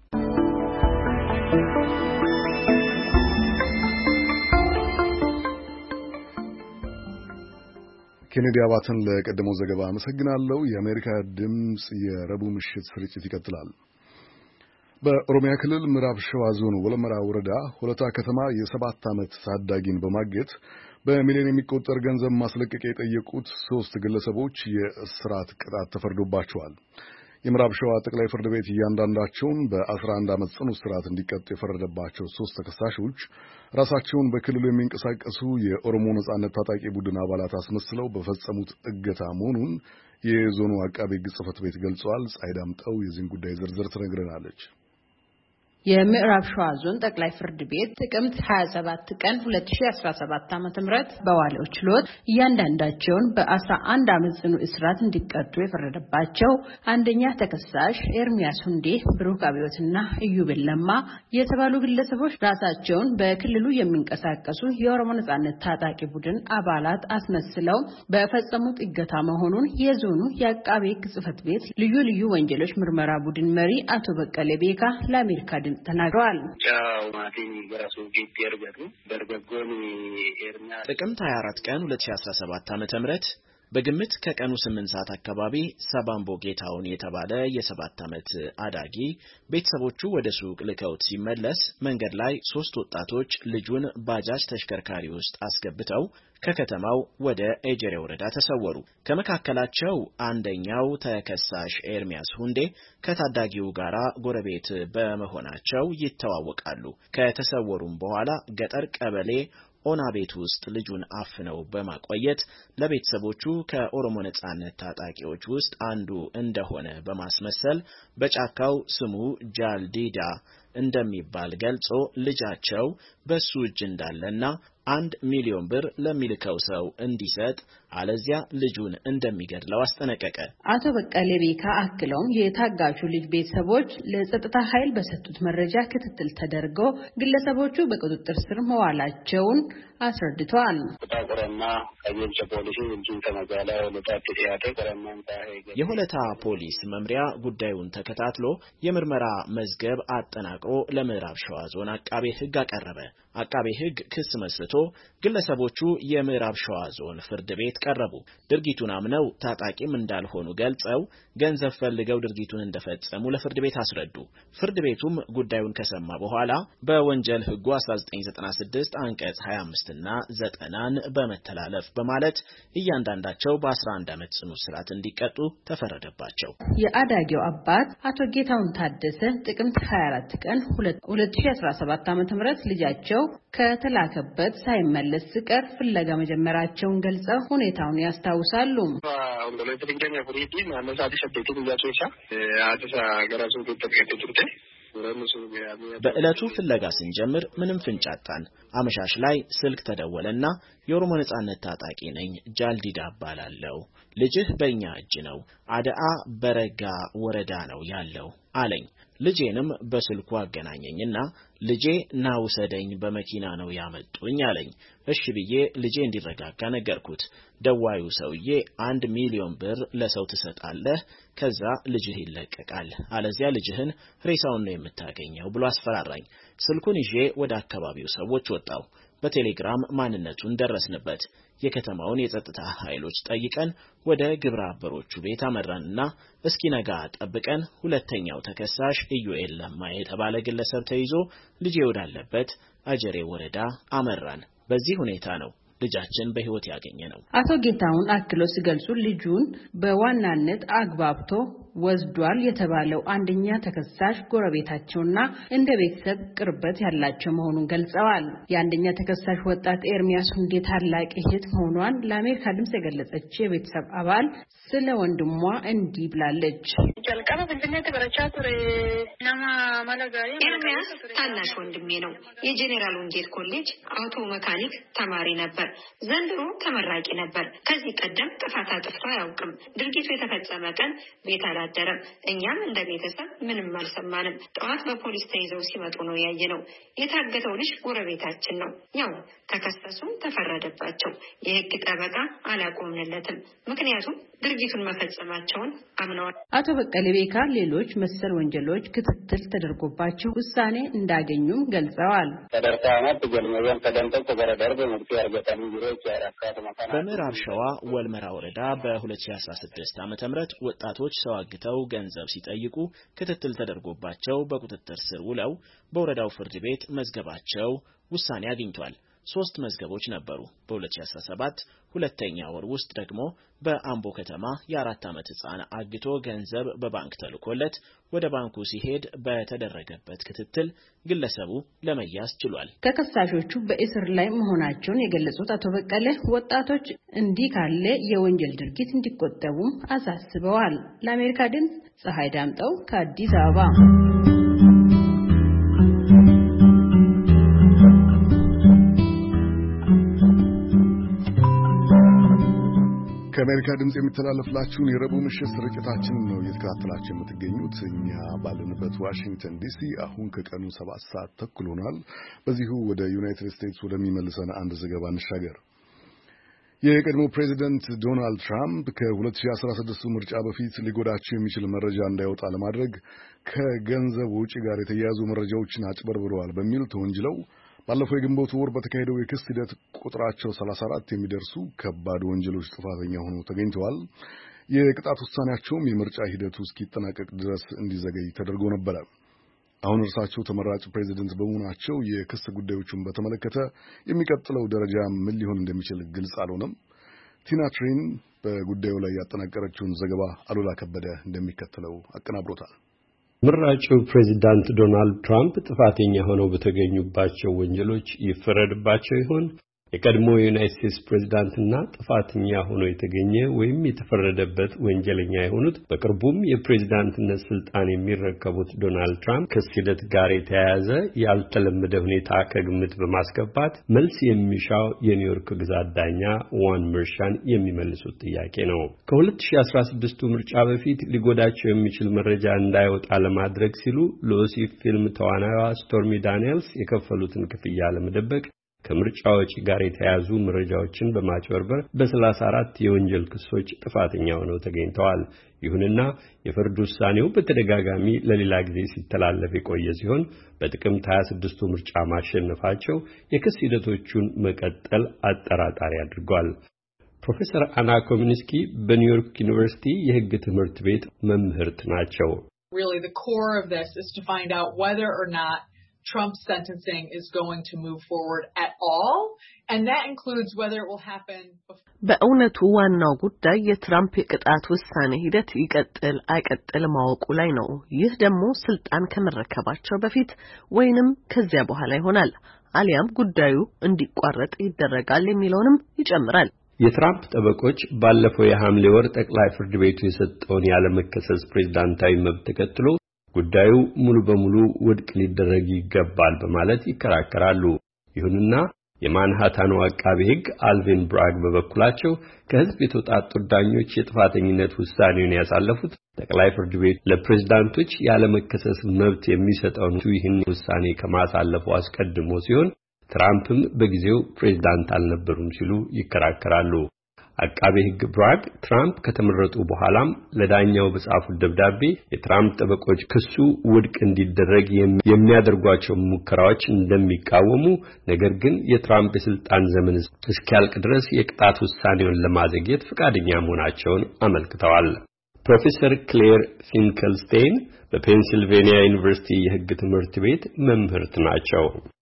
ኬኔዲ አባተን ለቀደመው ዘገባ አመሰግናለሁ። የአሜሪካ ድምጽ የረቡዕ ምሽት ስርጭት ይቀጥላል። በኦሮሚያ ክልል ምዕራብ ሸዋ ዞን ወለመራ ወረዳ ሆለታ ከተማ የሰባት ዓመት ታዳጊን በማገት በሚሊዮን የሚቆጠር ገንዘብ ማስለቀቂያ የጠየቁት ሶስት ግለሰቦች የእስራት ቅጣት ተፈርዶባቸዋል። የምዕራብ ሸዋ ጠቅላይ ፍርድ ቤት እያንዳንዳቸውን በአስራ አንድ ዓመት ጽኑ እስራት እንዲቀጡ የፈረደባቸው ሶስት ተከሳሾች ራሳቸውን በክልሉ የሚንቀሳቀሱ የኦሮሞ ነጻነት ታጣቂ ቡድን አባላት አስመስለው በፈጸሙት እገታ መሆኑን የዞኑ አቃቤ ሕግ ጽሕፈት ቤት ገልጿል። ፀሐይ ዳምጠው የዚህን ጉዳይ ዝርዝር ትነግረናለች። የምዕራብ ሸዋ ዞን ጠቅላይ ፍርድ ቤት ጥቅምት ሃያ ሰባት ቀን ሁለት ሺህ አስራ ሰባት ዓ.ም በዋለው ችሎት እያንዳንዳቸውን በአስራ አንድ ዓመት ጽኑ እስራት እንዲቀጡ የፈረደባቸው አንደኛ ተከሳሽ ኤርሚያስ ሁንዴ፣ ብሩክ አብዮትና ኢዩብ ለማ የተባሉ ግለሰቦች ራሳቸውን በክልሉ የሚንቀሳቀሱ የኦሮሞ ነጻነት ታጣቂ ቡድን አባላት አስመስለው በፈጸሙት እገታ መሆኑን የዞኑ የአቃቤ ሕግ ጽሕፈት ቤት ልዩ ልዩ ወንጀሎች ምርመራ ቡድን መሪ አቶ በቀለ ቤካ ለአሜሪካ ተናግረዋል። ጥቅምት ሃያ አራት ቀን ሁለት ሺህ አስራ ሰባት ዓ.ም በግምት ከቀኑ ስምንት ሰዓት አካባቢ ሰባምቦ ጌታውን የተባለ የሰባት ዓመት አዳጊ ቤተሰቦቹ ወደ ሱቅ ልከውት ሲመለስ መንገድ ላይ ሶስት ወጣቶች ልጁን ባጃጅ ተሽከርካሪ ውስጥ አስገብተው ከከተማው ወደ ኤጀሬ ወረዳ ተሰወሩ። ከመካከላቸው አንደኛው ተከሳሽ ኤርሚያስ ሁንዴ ከታዳጊው ጋራ ጎረቤት በመሆናቸው ይተዋወቃሉ። ከተሰወሩም በኋላ ገጠር ቀበሌ ኦና ቤት ውስጥ ልጁን አፍነው በማቆየት ለቤተሰቦቹ ከኦሮሞ ነጻነት ታጣቂዎች ውስጥ አንዱ እንደሆነ በማስመሰል በጫካው ስሙ ጃልዲዳ እንደሚባል ገልጾ ልጃቸው በሱ እጅ እንዳለና አንድ ሚሊዮን ብር ለሚልከው ሰው እንዲሰጥ አለዚያ ልጁን እንደሚገድለው አስጠነቀቀ። አቶ በቀለ ቤካ አክለውም የታጋቹ ልጅ ቤተሰቦች ለጸጥታ ኃይል በሰጡት መረጃ ክትትል ተደርጎ ግለሰቦቹ በቁጥጥር ስር መዋላቸውን አስረድተዋል። የሆለታ ፖሊስ መምሪያ ጉዳዩን ተከታትሎ የምርመራ መዝገብ አጠናቅሮ ለምዕራብ ሸዋ ዞን አቃቤ ሕግ አቀረበ። አቃቤ ሕግ ክስ መስርቶ ግለሰቦቹ የምዕራብ ሸዋ ዞን ፍርድ ቤት ቀረቡ። ድርጊቱን አምነው ታጣቂም እንዳልሆኑ ገልጸው ገንዘብ ፈልገው ድርጊቱን እንደፈጸሙ ለፍርድ ቤት አስረዱ። ፍርድ ቤቱም ጉዳዩን ከሰማ በኋላ በወንጀል ሕጉ አስራ ዘጠኝ ዘጠና ስድስት አንቀጽ ሃያ አምስት እና ዘጠናን በመተላለፍ በማለት እያንዳንዳቸው በአስራ አንድ ዓመት ጽኑ እስራት እንዲቀጡ ተፈረደባቸው። የአዳጊው አባት አቶ ጌታውን ታደሰ ጥቅምት ሃያ አራት ቀን ሁለት ሺህ አስራ ሰባት ዓ.ም ልጃቸው ከተላከበት ሳይመለስ ሲቀር ፍለጋ መጀመራቸውን ገልጸው ሁኔታውን ያስታውሳሉ። በእለቱ ፍለጋ ስንጀምር ምንም ፍንጭ አጣን። አመሻሽ ላይ ስልክ ተደወለና የኦሮሞ ነጻነት ታጣቂ ነኝ፣ ጃልዲዳ እባላለሁ፣ ልጅህ በእኛ እጅ ነው፣ አደአ በረጋ ወረዳ ነው ያለው አለኝ። ልጄንም በስልኩ አገናኘኝና ልጄ ናውሰደኝ በመኪና ነው ያመጡኝ አለኝ። እሺ ብዬ ልጄ እንዲረጋጋ ነገርኩት። ደዋዩ ሰውዬ አንድ ሚሊዮን ብር ለሰው ትሰጣለህ፣ ከዛ ልጅህ ይለቀቃል፣ አለዚያ ልጅህን ሬሳውን ነው የምታገኘው ብሎ አስፈራራኝ። ስልኩን ይዤ ወደ አካባቢው ሰዎች ወጣው። በቴሌግራም ማንነቱን ደረስንበት። የከተማውን የጸጥታ ኃይሎች ጠይቀን ወደ ግብረ አበሮቹ ቤት አመራንና እስኪነጋ ጠብቀን ሁለተኛው ተከሳሽ ኢዩኤል ለማ የተባለ ግለሰብ ተይዞ ልጄ ወዳለበት አጀሬ ወረዳ አመራን። በዚህ ሁኔታ ነው ልጃችን በህይወት ያገኘ ነው። አቶ ጌታውን አክሎ ሲገልጹ ልጁን በዋናነት አግባብቶ ወስዷል የተባለው አንደኛ ተከሳሽ ጎረቤታቸውና እንደ ቤተሰብ ቅርበት ያላቸው መሆኑን ገልጸዋል። የአንደኛ ተከሳሽ ወጣት ኤርሚያስ ሁንዴ ታላቅ እህት መሆኗን ለአሜሪካ ድምጽ የገለጸች የቤተሰብ አባል ስለ ወንድሟ እንዲህ ብላለች። ኤርሚያስ ታናሽ ወንድሜ ነው። የጄኔራል ወንጌል ኮሌጅ አውቶ መካኒክ ተማሪ ነበር። ዘንድሮ ተመራቂ ነበር። ከዚህ ቀደም ጥፋት አጥፍቶ አያውቅም። ድርጊቱ የተፈጸመ ቀን ቤት አላደረም። እኛም እንደ ቤተሰብ ምንም አልሰማንም። ጠዋት በፖሊስ ተይዘው ሲመጡ ነው ያየነው። የታገተው ልጅ ጎረቤታችን ነው። ያው ተከሰሱ፣ ተፈረደባቸው። የህግ ጠበቃ አላቆምንለትም፣ ምክንያቱም ድርጊቱን መፈጸማቸውን አምነዋል። አቶ በቀለ ቤካ ሌሎች መሰል ወንጀሎች ክትትል ተደርጎባቸው ውሳኔ እንዳገኙም ገልጸዋል። በምዕራብ ሸዋ ወልመራ ወረዳ በሁለት ሺህ አስራ ስድስት ዓመተ ምህረት ወጣቶች ሰው አግተው ገንዘብ ሲጠይቁ ክትትል ተደርጎባቸው በቁጥጥር ስር ውለው በወረዳው ፍርድ ቤት መዝገባቸው ውሳኔ አግኝቷል። ሶስት መዝገቦች ነበሩ። በ2017 ሁለተኛ ወር ውስጥ ደግሞ በአምቦ ከተማ የአራት ዓመት ሕፃን አግቶ ገንዘብ በባንክ ተልኮለት ወደ ባንኩ ሲሄድ በተደረገበት ክትትል ግለሰቡ ለመያዝ ችሏል። ተከሳሾቹ በእስር ላይ መሆናቸውን የገለጹት አቶ በቀለ ወጣቶች እንዲህ ካለ የወንጀል ድርጊት እንዲቆጠቡ አሳስበዋል። ለአሜሪካ ድምፅ ፀሐይ ዳምጠው ከአዲስ አበባ። ከአሜሪካ ድምጽ የሚተላለፍላችሁን የረቡዕ ምሽት ስርጭታችንን ነው እየተከታተላችሁ የምትገኙት። እኛ ባለንበት ዋሽንግተን ዲሲ አሁን ከቀኑ ሰባት ሰዓት ተኩል ሆኗል። በዚሁ ወደ ዩናይትድ ስቴትስ ወደሚመልሰን አንድ ዘገባ እንሻገር። የቀድሞ ፕሬዚደንት ዶናልድ ትራምፕ ከ2016 ምርጫ በፊት ሊጎዳቸው የሚችል መረጃ እንዳይወጣ ለማድረግ ከገንዘብ ውጪ ጋር የተያያዙ መረጃዎችን አጭበርብረዋል በሚል ተወንጅለው ባለፈው የግንቦት ወር በተካሄደው የክስ ሂደት ቁጥራቸው ሰላሳ አራት የሚደርሱ ከባድ ወንጀሎች ጥፋተኛ ሆነው ተገኝተዋል። የቅጣት ውሳኔያቸውም የምርጫ ሂደቱ እስኪጠናቀቅ ድረስ እንዲዘገይ ተደርጎ ነበረ። አሁን እርሳቸው ተመራጭ ፕሬዚደንት በመሆናቸው የክስ ጉዳዮቹን በተመለከተ የሚቀጥለው ደረጃ ምን ሊሆን እንደሚችል ግልጽ አልሆነም። ቲና ትሬን በጉዳዩ ላይ ያጠናቀረችውን ዘገባ አሉላ ከበደ እንደሚከተለው አቀናብሮታል። ምራጩ ፕሬዚዳንት ዶናልድ ትራምፕ ጥፋተኛ ሆነው በተገኙባቸው ወንጀሎች ይፈረድባቸው ይሆን? የቀድሞ የዩናይትድ ስቴትስ ፕሬዝዳንትና ጥፋተኛ ሆኖ የተገኘ ወይም የተፈረደበት ወንጀለኛ የሆኑት በቅርቡም የፕሬዝዳንትነት ስልጣን የሚረከቡት ዶናልድ ትራምፕ ክስ ሂደት ጋር የተያያዘ ያልተለመደ ሁኔታ ከግምት በማስገባት መልስ የሚሻው የኒውዮርክ ግዛት ዳኛ ዋን መርሻን የሚመልሱት ጥያቄ ነው። ከ2016 ምርጫ በፊት ሊጎዳቸው የሚችል መረጃ እንዳይወጣ ለማድረግ ሲሉ ለወሲብ ፊልም ተዋናይዋ ስቶርሚ ዳኒየልስ የከፈሉትን ክፍያ ለመደበቅ ከምርጫ ወጪ ጋር የተያያዙ መረጃዎችን በማጭበርበር በሰላሳ አራት የወንጀል ክሶች ጥፋተኛ ሆነው ተገኝተዋል። ይሁንና የፍርድ ውሳኔው በተደጋጋሚ ለሌላ ጊዜ ሲተላለፍ የቆየ ሲሆን በጥቅምት ሃያ ስድስቱ ምርጫ ማሸነፋቸው የክስ ሂደቶቹን መቀጠል አጠራጣሪ አድርጓል። ፕሮፌሰር አና ኮሚንስኪ በኒውዮርክ ዩኒቨርሲቲ የሕግ ትምህርት ቤት መምህርት ናቸው። Really the core of this is to find out whether or not Trump's sentencing is going to move forward at all, and that includes whether it will happen before. በእውነቱ ዋናው ጉዳይ የትራምፕ የቅጣት ውሳኔ ሂደት ይቀጥል አይቀጥል ማወቁ ላይ ነው። ይህ ደግሞ ስልጣን ከመረከባቸው በፊት ወይንም ከዚያ በኋላ ይሆናል፣ አሊያም ጉዳዩ እንዲቋረጥ ይደረጋል የሚለውንም ይጨምራል። የትራምፕ ጠበቆች ባለፈው የሐምሌ ወር ጠቅላይ ፍርድ ቤቱ የሰጠውን ያለመከሰስ ፕሬዝዳንታዊ መብት ተከትሎ ጉዳዩ ሙሉ በሙሉ ውድቅ ሊደረግ ይገባል በማለት ይከራከራሉ። ይሁንና የማንሃታኑ አቃቤ ሕግ አልቪን ብራግ በበኩላቸው ከህዝብ የተውጣጡ ዳኞች የጥፋተኝነት ውሳኔውን ያሳለፉት ጠቅላይ ፍርድ ቤት ለፕሬዝዳንቶች ያለመከሰስ መብት የሚሰጠውን ይህን ውሳኔ ከማሳለፉ አስቀድሞ ሲሆን ትራምፕም በጊዜው ፕሬዝዳንት አልነበሩም ሲሉ ይከራከራሉ። አቃቤ ሕግ ብራግ ትራምፕ ከተመረጡ በኋላም ለዳኛው በጻፉት ደብዳቤ የትራምፕ ጠበቆች ክሱ ውድቅ እንዲደረግ የሚያደርጓቸው ሙከራዎች እንደሚቃወሙ፣ ነገር ግን የትራምፕ የስልጣን ዘመን እስኪያልቅ ድረስ የቅጣት ውሳኔውን ለማዘግየት ፈቃደኛ መሆናቸውን አመልክተዋል። ፕሮፌሰር ክሌር ፊንከልስቴን በፔንሲልቬኒያ ዩኒቨርሲቲ የሕግ ትምህርት ቤት መምህርት ናቸው።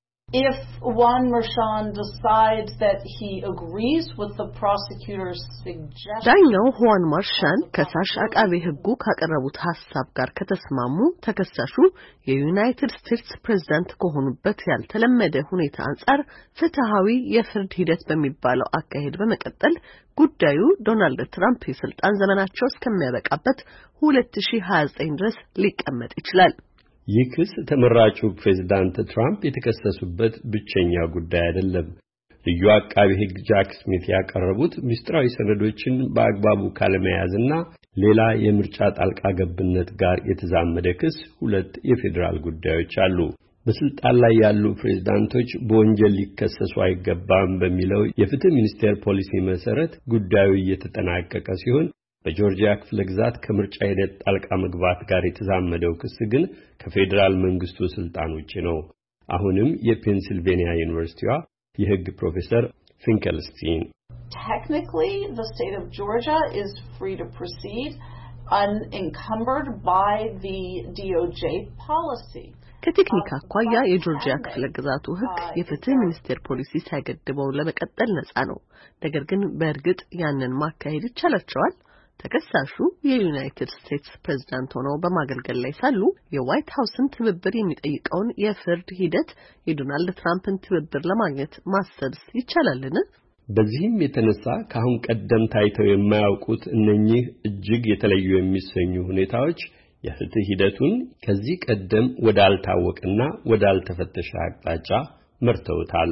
If Juan Merchan decides that he agrees with the prosecutor's suggestion, ዳኛው ሁዋን ማርሻን ከሳሽ አቃቤ ሕጉ ካቀረቡት ሐሳብ ጋር ከተስማሙ ተከሳሹ የዩናይትድ ስቴትስ ፕሬዝዳንት ከሆኑበት ያልተለመደ ሁኔታ አንጻር ፍትሃዊ የፍርድ ሂደት በሚባለው አካሄድ በመቀጠል ጉዳዩ ዶናልድ ትራምፕ የስልጣን ዘመናቸው እስከሚያበቃበት ሁለት ሺህ ሃያ ዘጠኝ ድረስ ሊቀመጥ ይችላል። ይህ ክስ ተመራጩ ፕሬዝዳንት ትራምፕ የተከሰሱበት ብቸኛ ጉዳይ አይደለም። ልዩ አቃቤ ሕግ ጃክ ስሚት ያቀረቡት ምስጢራዊ ሰነዶችን በአግባቡ ካለመያዝና ሌላ የምርጫ ጣልቃ ገብነት ጋር የተዛመደ ክስ ሁለት የፌዴራል ጉዳዮች አሉ። በስልጣን ላይ ያሉ ፕሬዝዳንቶች በወንጀል ሊከሰሱ አይገባም በሚለው የፍትህ ሚኒስቴር ፖሊሲ መሰረት ጉዳዩ እየተጠናቀቀ ሲሆን በጆርጂያ ክፍለ ግዛት ከምርጫ ሂደት ጣልቃ መግባት ጋር የተዛመደው ክስ ግን ከፌዴራል መንግስቱ ስልጣን ውጪ ነው። አሁንም የፔንሲልቬኒያ ዩኒቨርሲቲዋ የሕግ ፕሮፌሰር ፊንከልስቲን technically the state of Georgia is free to proceed unencumbered by the D O J policy. ከቴክኒክ አኳያ የጆርጂያ ክፍለ ግዛቱ ሕግ የፍትህ ሚኒስቴር ፖሊሲ ሳይገድበው ለመቀጠል ነፃ ነው። ነገር ግን በእርግጥ ያንን ማካሄድ ይቻላቸዋል? ተከሳሹ የዩናይትድ ስቴትስ ፕሬዝዳንት ሆነው በማገልገል ላይ ሳሉ የዋይት ሃውስን ትብብር የሚጠይቀውን የፍርድ ሂደት የዶናልድ ትራምፕን ትብብር ለማግኘት ማሰብስ ይቻላልን? በዚህም የተነሳ ካሁን ቀደም ታይተው የማያውቁት እነኚህ እጅግ የተለዩ የሚሰኙ ሁኔታዎች የፍትህ ሂደቱን ከዚህ ቀደም ወዳልታወቀና ወዳልተፈተሸ አቅጣጫ መርተውታል።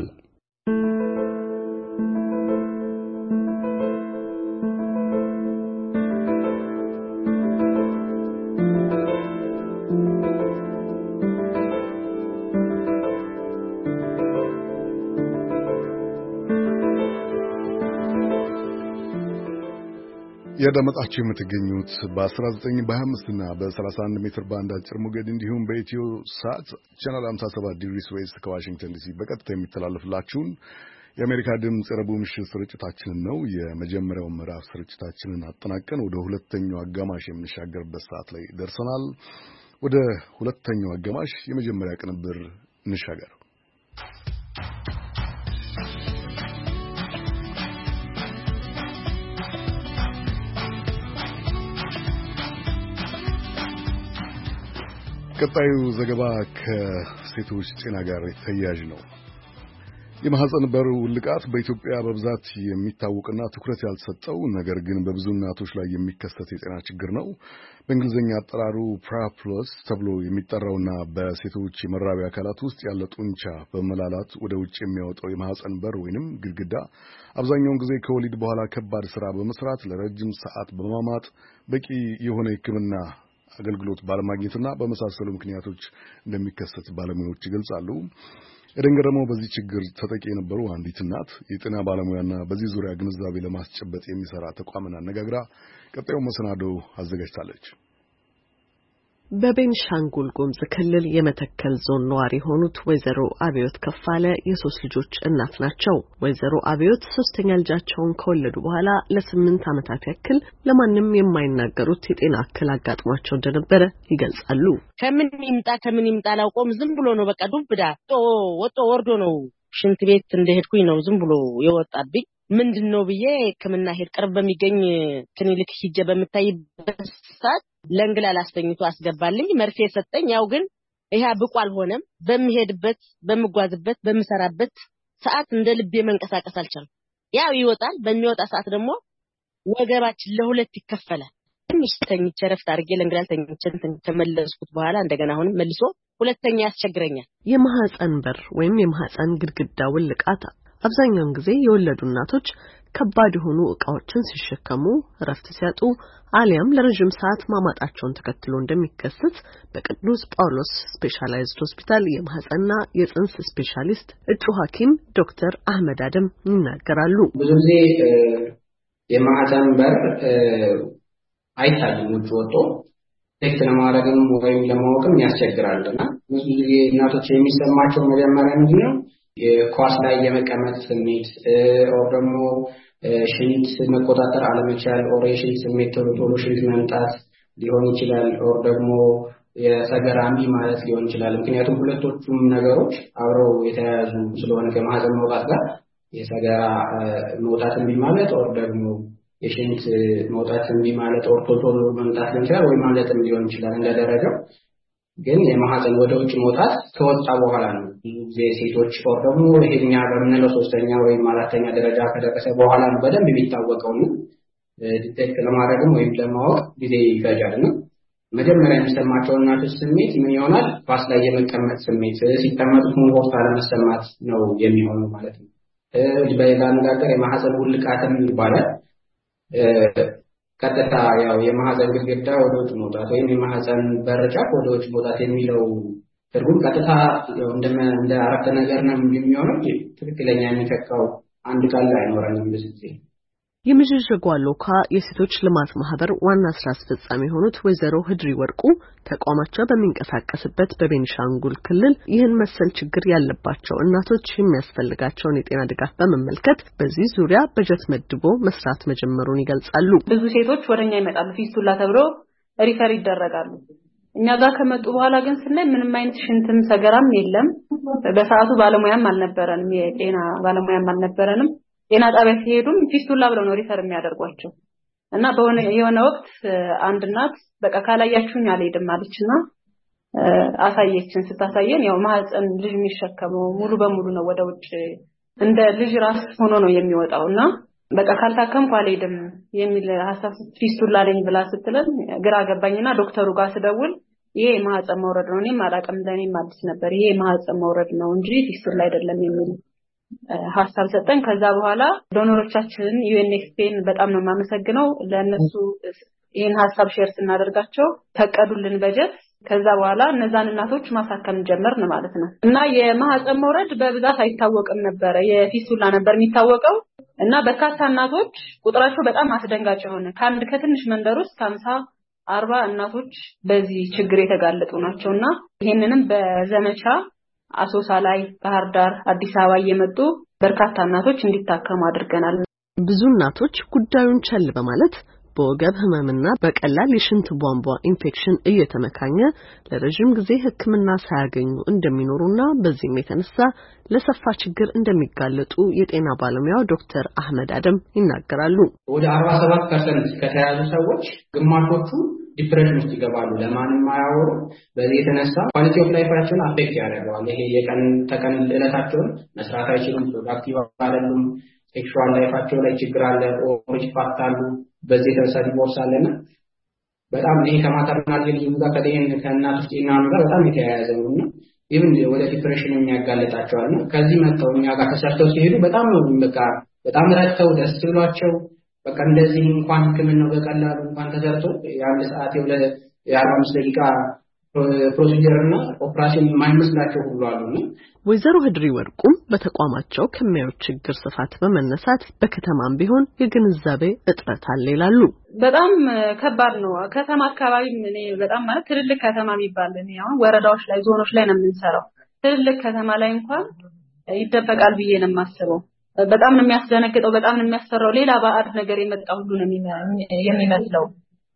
ያዳመጣችሁ የምትገኙት በ19 በ25 እና በ31 ሜትር ባንድ አጭር ሞገድ እንዲሁም በኢትዮ ሳት ቻናል ሃምሳ ሰባት ዲግሪስ ዌስት ከዋሽንግተን ዲሲ በቀጥታ የሚተላለፍላችሁን የአሜሪካ ድምጽ ረቡዕ ምሽት ስርጭታችንን ነው። የመጀመሪያው ምዕራፍ ስርጭታችንን አጠናቀን ወደ ሁለተኛው አጋማሽ የምንሻገርበት ሰዓት ላይ ደርሰናል። ወደ ሁለተኛው አጋማሽ የመጀመሪያ ቅንብር እንሻገር። ቀጣዩ ዘገባ ከሴቶች ጤና ጋር የተያያዘ ነው። የማህፀን በር ውልቃት በኢትዮጵያ በብዛት የሚታወቅና ትኩረት ያልተሰጠው ነገር ግን በብዙ እናቶች ላይ የሚከሰት የጤና ችግር ነው። በእንግሊዝኛ አጠራሩ ፕራፕሎስ ተብሎ የሚጠራውና በሴቶች የመራቢያ አካላት ውስጥ ያለ ጡንቻ በመላላት ወደ ውጭ የሚያወጣው የማህፀን በር ወይንም ግድግዳ አብዛኛውን ጊዜ ከወሊድ በኋላ ከባድ ስራ በመስራት ለረጅም ሰዓት በማማጥ በቂ የሆነ ሕክምና አገልግሎት ባለማግኘትና በመሳሰሉ ምክንያቶች እንደሚከሰት ባለሙያዎች ይገልጻሉ። ኤደን ገረመው በዚህ ችግር ተጠቂ የነበሩ አንዲት እናት የጤና ባለሙያና በዚህ ዙሪያ ግንዛቤ ለማስጨበጥ የሚሰራ ተቋምን አነጋግራ ቀጣዩ መሰናዶ አዘጋጅታለች። በቤንሻንጉል ጉሙዝ ክልል የመተከል ዞን ነዋሪ የሆኑት ወይዘሮ አብዮት ከፋለ የሶስት ልጆች እናት ናቸው። ወይዘሮ አብዮት ሶስተኛ ልጃቸውን ከወለዱ በኋላ ለስምንት ዓመታት ያክል ለማንም የማይናገሩት የጤና እክል አጋጥሟቸው እንደነበረ ይገልጻሉ። ከምን ይምጣ ከምን ይምጣ አላውቀውም። ዝም ብሎ ነው በቃ ዱብዳ ወጦ ወርዶ ነው ሽንት ቤት እንደሄድኩኝ ነው ዝም ብሎ የወጣብኝ። ምንድነው ብዬ ሕክምና ሄድ ቅርብ በሚገኝ ክሊኒክ ሂጄ በመታይበት ሰዓት ለእንግላል አስተኝቶ አስገባልኝ። መርፌ ሰጠኝ። ያው ግን ይሄ ብቁ አልሆነም። በሚሄድበት በመጓዝበት በመሰራበት ሰዓት እንደ ልቤ መንቀሳቀስ አልቻልኩም። ያው ይወጣል። በሚወጣ ሰዓት ደግሞ ወገባችን ለሁለት ይከፈላል። ትንሽ ተኝቼ ረፍት አድርጌ ለእንግላል ተኝቼ ተመለስኩት በኋላ እንደገና አሁንም መልሶ ሁለተኛ ያስቸግረኛል። የማህፀን በር ወይም የማህፀን ግድግዳ ውልቃት አብዛኛውን ጊዜ የወለዱ እናቶች ከባድ የሆኑ ዕቃዎችን ሲሸከሙ ረፍት ሲያጡ አሊያም ለረጅም ሰዓት ማማጣቸውን ተከትሎ እንደሚከሰት በቅዱስ ጳውሎስ ስፔሻላይዝድ ሆስፒታል የማህፀንና የጽንስ ስፔሻሊስት እጩ ሐኪም ዶክተር አህመድ አደም ይናገራሉ። ብዙ ጊዜ የማህፀን በር አይታይም ውጭ ወጥቶ ቴክት ለማድረግም ወይም ለማወቅም ያስቸግራልና ብዙ ጊዜ እናቶች የሚሰማቸው መጀመሪያ ምንድነው የኳስ ላይ የመቀመጥ ስሜት ኦር ደግሞ ሽንት መቆጣጠር አለመቻል ኦር የሽንት ስሜት ቶሎ ቶሎ ሽንት መምጣት ሊሆን ይችላል ኦር ደግሞ የሰገራ እምቢ ማለት ሊሆን ይችላል። ምክንያቱም ሁለቶቹም ነገሮች አብረው የተያያዙ ስለሆነ ከማህፀን መውጣት ጋር የሰገራ መውጣት እምቢ ማለት ኦር ደግሞ የሽንት መውጣት እምቢ ማለት ኦር ቶሎ ቶሎ መምጣት ሊሆን ይችላል ወይ ማለትም ሊሆን ይችላል እንደደረጃው። ግን የማህፀን ወደ ውጭ መውጣት ከወጣ በኋላ ነው ብዙ ጊዜ ሴቶች ኦር ደግሞ ይሄኛ በምንለው ሶስተኛ ወይም አራተኛ ደረጃ ከደረሰ በኋላ ነው በደንብ የሚታወቀው ነው። ዲቴክት ለማድረግም ወይም ለማወቅ ጊዜ ይፈጃል ነው። መጀመሪያ የሚሰማቸው እናቶች ስሜት ምን ይሆናል? ኳስ ላይ የመቀመጥ ስሜት ሲቀመጡ ኮምፎርት አለመሰማት ነው የሚሆነው ማለት ነው። በሌላ አነጋገር የማህፀን ውልቃትም ይባላል። ቀጥታ ያው የማህፀን ግድግዳ ወደ ውጭ መውጣት ወይም የማህፀን በር ጫፍ ወደ ውጭ መውጣት የሚለው ትርጉም ቀጥታ እንደ እንደ አረፍተ ነገር ነው የሚሆነው። ትክክለኛ የሚተካው አንድ ቃል አይኖርም ብዙ የምጅጅጓ ሎካ የሴቶች ልማት ማህበር ዋና ስራ አስፈጻሚ የሆኑት ወይዘሮ ህድሪ ወርቁ ተቋማቸው በሚንቀሳቀስበት በቤንሻንጉል ክልል ይህን መሰል ችግር ያለባቸው እናቶች የሚያስፈልጋቸውን የጤና ድጋፍ በመመልከት በዚህ ዙሪያ በጀት መድቦ መስራት መጀመሩን ይገልጻሉ። ብዙ ሴቶች ወደኛ ይመጣሉ። ፊስቱላ ተብሎ ሪፈር ይደረጋሉ። እኛ ጋር ከመጡ በኋላ ግን ስናይ ምንም አይነት ሽንትም ሰገራም የለም። በሰዓቱ ባለሙያም አልነበረንም፣ የጤና ባለሙያም አልነበረንም። ጤና ጣቢያ ሲሄዱም ፊስቱላ ብለው ነው ሪፈር የሚያደርጓቸው እና በሆነ የሆነ ወቅት አንድ እናት በቃ ካላያችሁኝ አልሄድም አለችና አሳየችን። ስታሳየን ያው ማህፀን ልጅ የሚሸከመው ሙሉ በሙሉ ነው ወደ ውጭ እንደ ልጅ ራስ ሆኖ ነው የሚወጣውና በቃ ካልታከምኩ አልሄድም የሚል ሐሳብ ፊስቱላ ለኝ ብላ ስትለን ግራ ገባኝና ዶክተሩ ጋር ስደውል ይሄ ማህፀን መውረድ ነው እኔም አላውቅም ለኔም አዲስ ነበር ይሄ ማህፀን መውረድ ነው እንጂ ፊስቱላ አይደለም የሚል ሐሳብ ሰጠን። ከዛ በኋላ ዶኖሮቻችን ዩኤንኤፍፒን በጣም ነው የማመሰግነው ለነሱ ይሄን ሐሳብ ሼር ስናደርጋቸው ፈቀዱልን በጀት። ከዛ በኋላ እነዛን እናቶች ማሳከም ጀመርን ማለት ነው እና የማህፀን መውረድ በብዛት አይታወቅም ነበር የፊስቱላ ነበር የሚታወቀው እና በርካታ እናቶች ቁጥራቸው በጣም አስደንጋጭ ሆነ ከአንድ ከትንሽ መንደር ውስጥ ሃምሳ አርባ እናቶች በዚህ ችግር የተጋለጡ ናቸውና ይሄንንም በዘመቻ አሶሳ ላይ ባህር ዳር አዲስ አበባ እየመጡ በርካታ እናቶች እንዲታከሙ አድርገናል። ብዙ እናቶች ጉዳዩን ቸል በማለት በወገብ ህመምና በቀላል የሽንት ቧንቧ ኢንፌክሽን እየተመካኘ ለረጅም ጊዜ ሕክምና ሳያገኙ እንደሚኖሩና በዚህም የተነሳ ለሰፋ ችግር እንደሚጋለጡ የጤና ባለሙያው ዶክተር አህመድ አደም ይናገራሉ። ወደ አርባ ሰባት ፐርሰንት ከተያዙ ሰዎች ግማሾቹ ዲፕሬሽን ውስጥ ይገባሉ። ለማንም ማያወሩ። በዚህ የተነሳ ኳሊቲ ኦፍ ላይፋቸውን አፌክት ያደርጋል። ይሄ የቀን ተቀን ዕለታቸውን መስራት አይችሉም፣ ፕሮዳክቲቭ አይደሉም። ሴክሹዋል ላይፋቸው ላይ ችግር አለ፣ ኦሪጅ ፓርታሉ በዚህ የተነሳ ዲቮርስ አለና በጣም ይሄ ከማተርናል ሊዩ ጋር ከደን ከእናቶች ጤና ጋር በጣም የተያያዘ ነውና ኢቭን ወደ ዲፕሬሽን የሚያጋልጣቸዋልና ከዚህ መጥተው እኛ ጋር ተሰርተው ሲሄዱ በጣም ነው በቃ በጣም ረክተው ደስ ብሏቸው በቃ እንደዚህ እንኳን ሕክምናው በቀላሉ እንኳን ተሰርቶ የአንድ ሰዓት የሁለ የአርባ አምስት ደቂቃ ፕሮሲጀርና ኦፕሬሽን የማይመስላቸው ሁሉ አሉና ወይዘሮ ህድሪ ወርቁም በተቋማቸው ከሚያዩት ችግር ስፋት በመነሳት በከተማም ቢሆን የግንዛቤ እጥረት አለ ይላሉ። በጣም ከባድ ነው። ከተማ አካባቢ እኔ በጣም ማለት ትልልቅ ከተማ የሚባል እኔ አሁን ወረዳዎች ላይ ዞኖች ላይ ነው የምንሰራው። ትልልቅ ከተማ ላይ እንኳን ይደበቃል ብዬ ነው የማስበው። በጣም ነው የሚያስደነግጠው፣ በጣም ነው የሚያስፈራው። ሌላ ባዕድ ነገር የመጣ ሁሉ ነው የሚመስለው።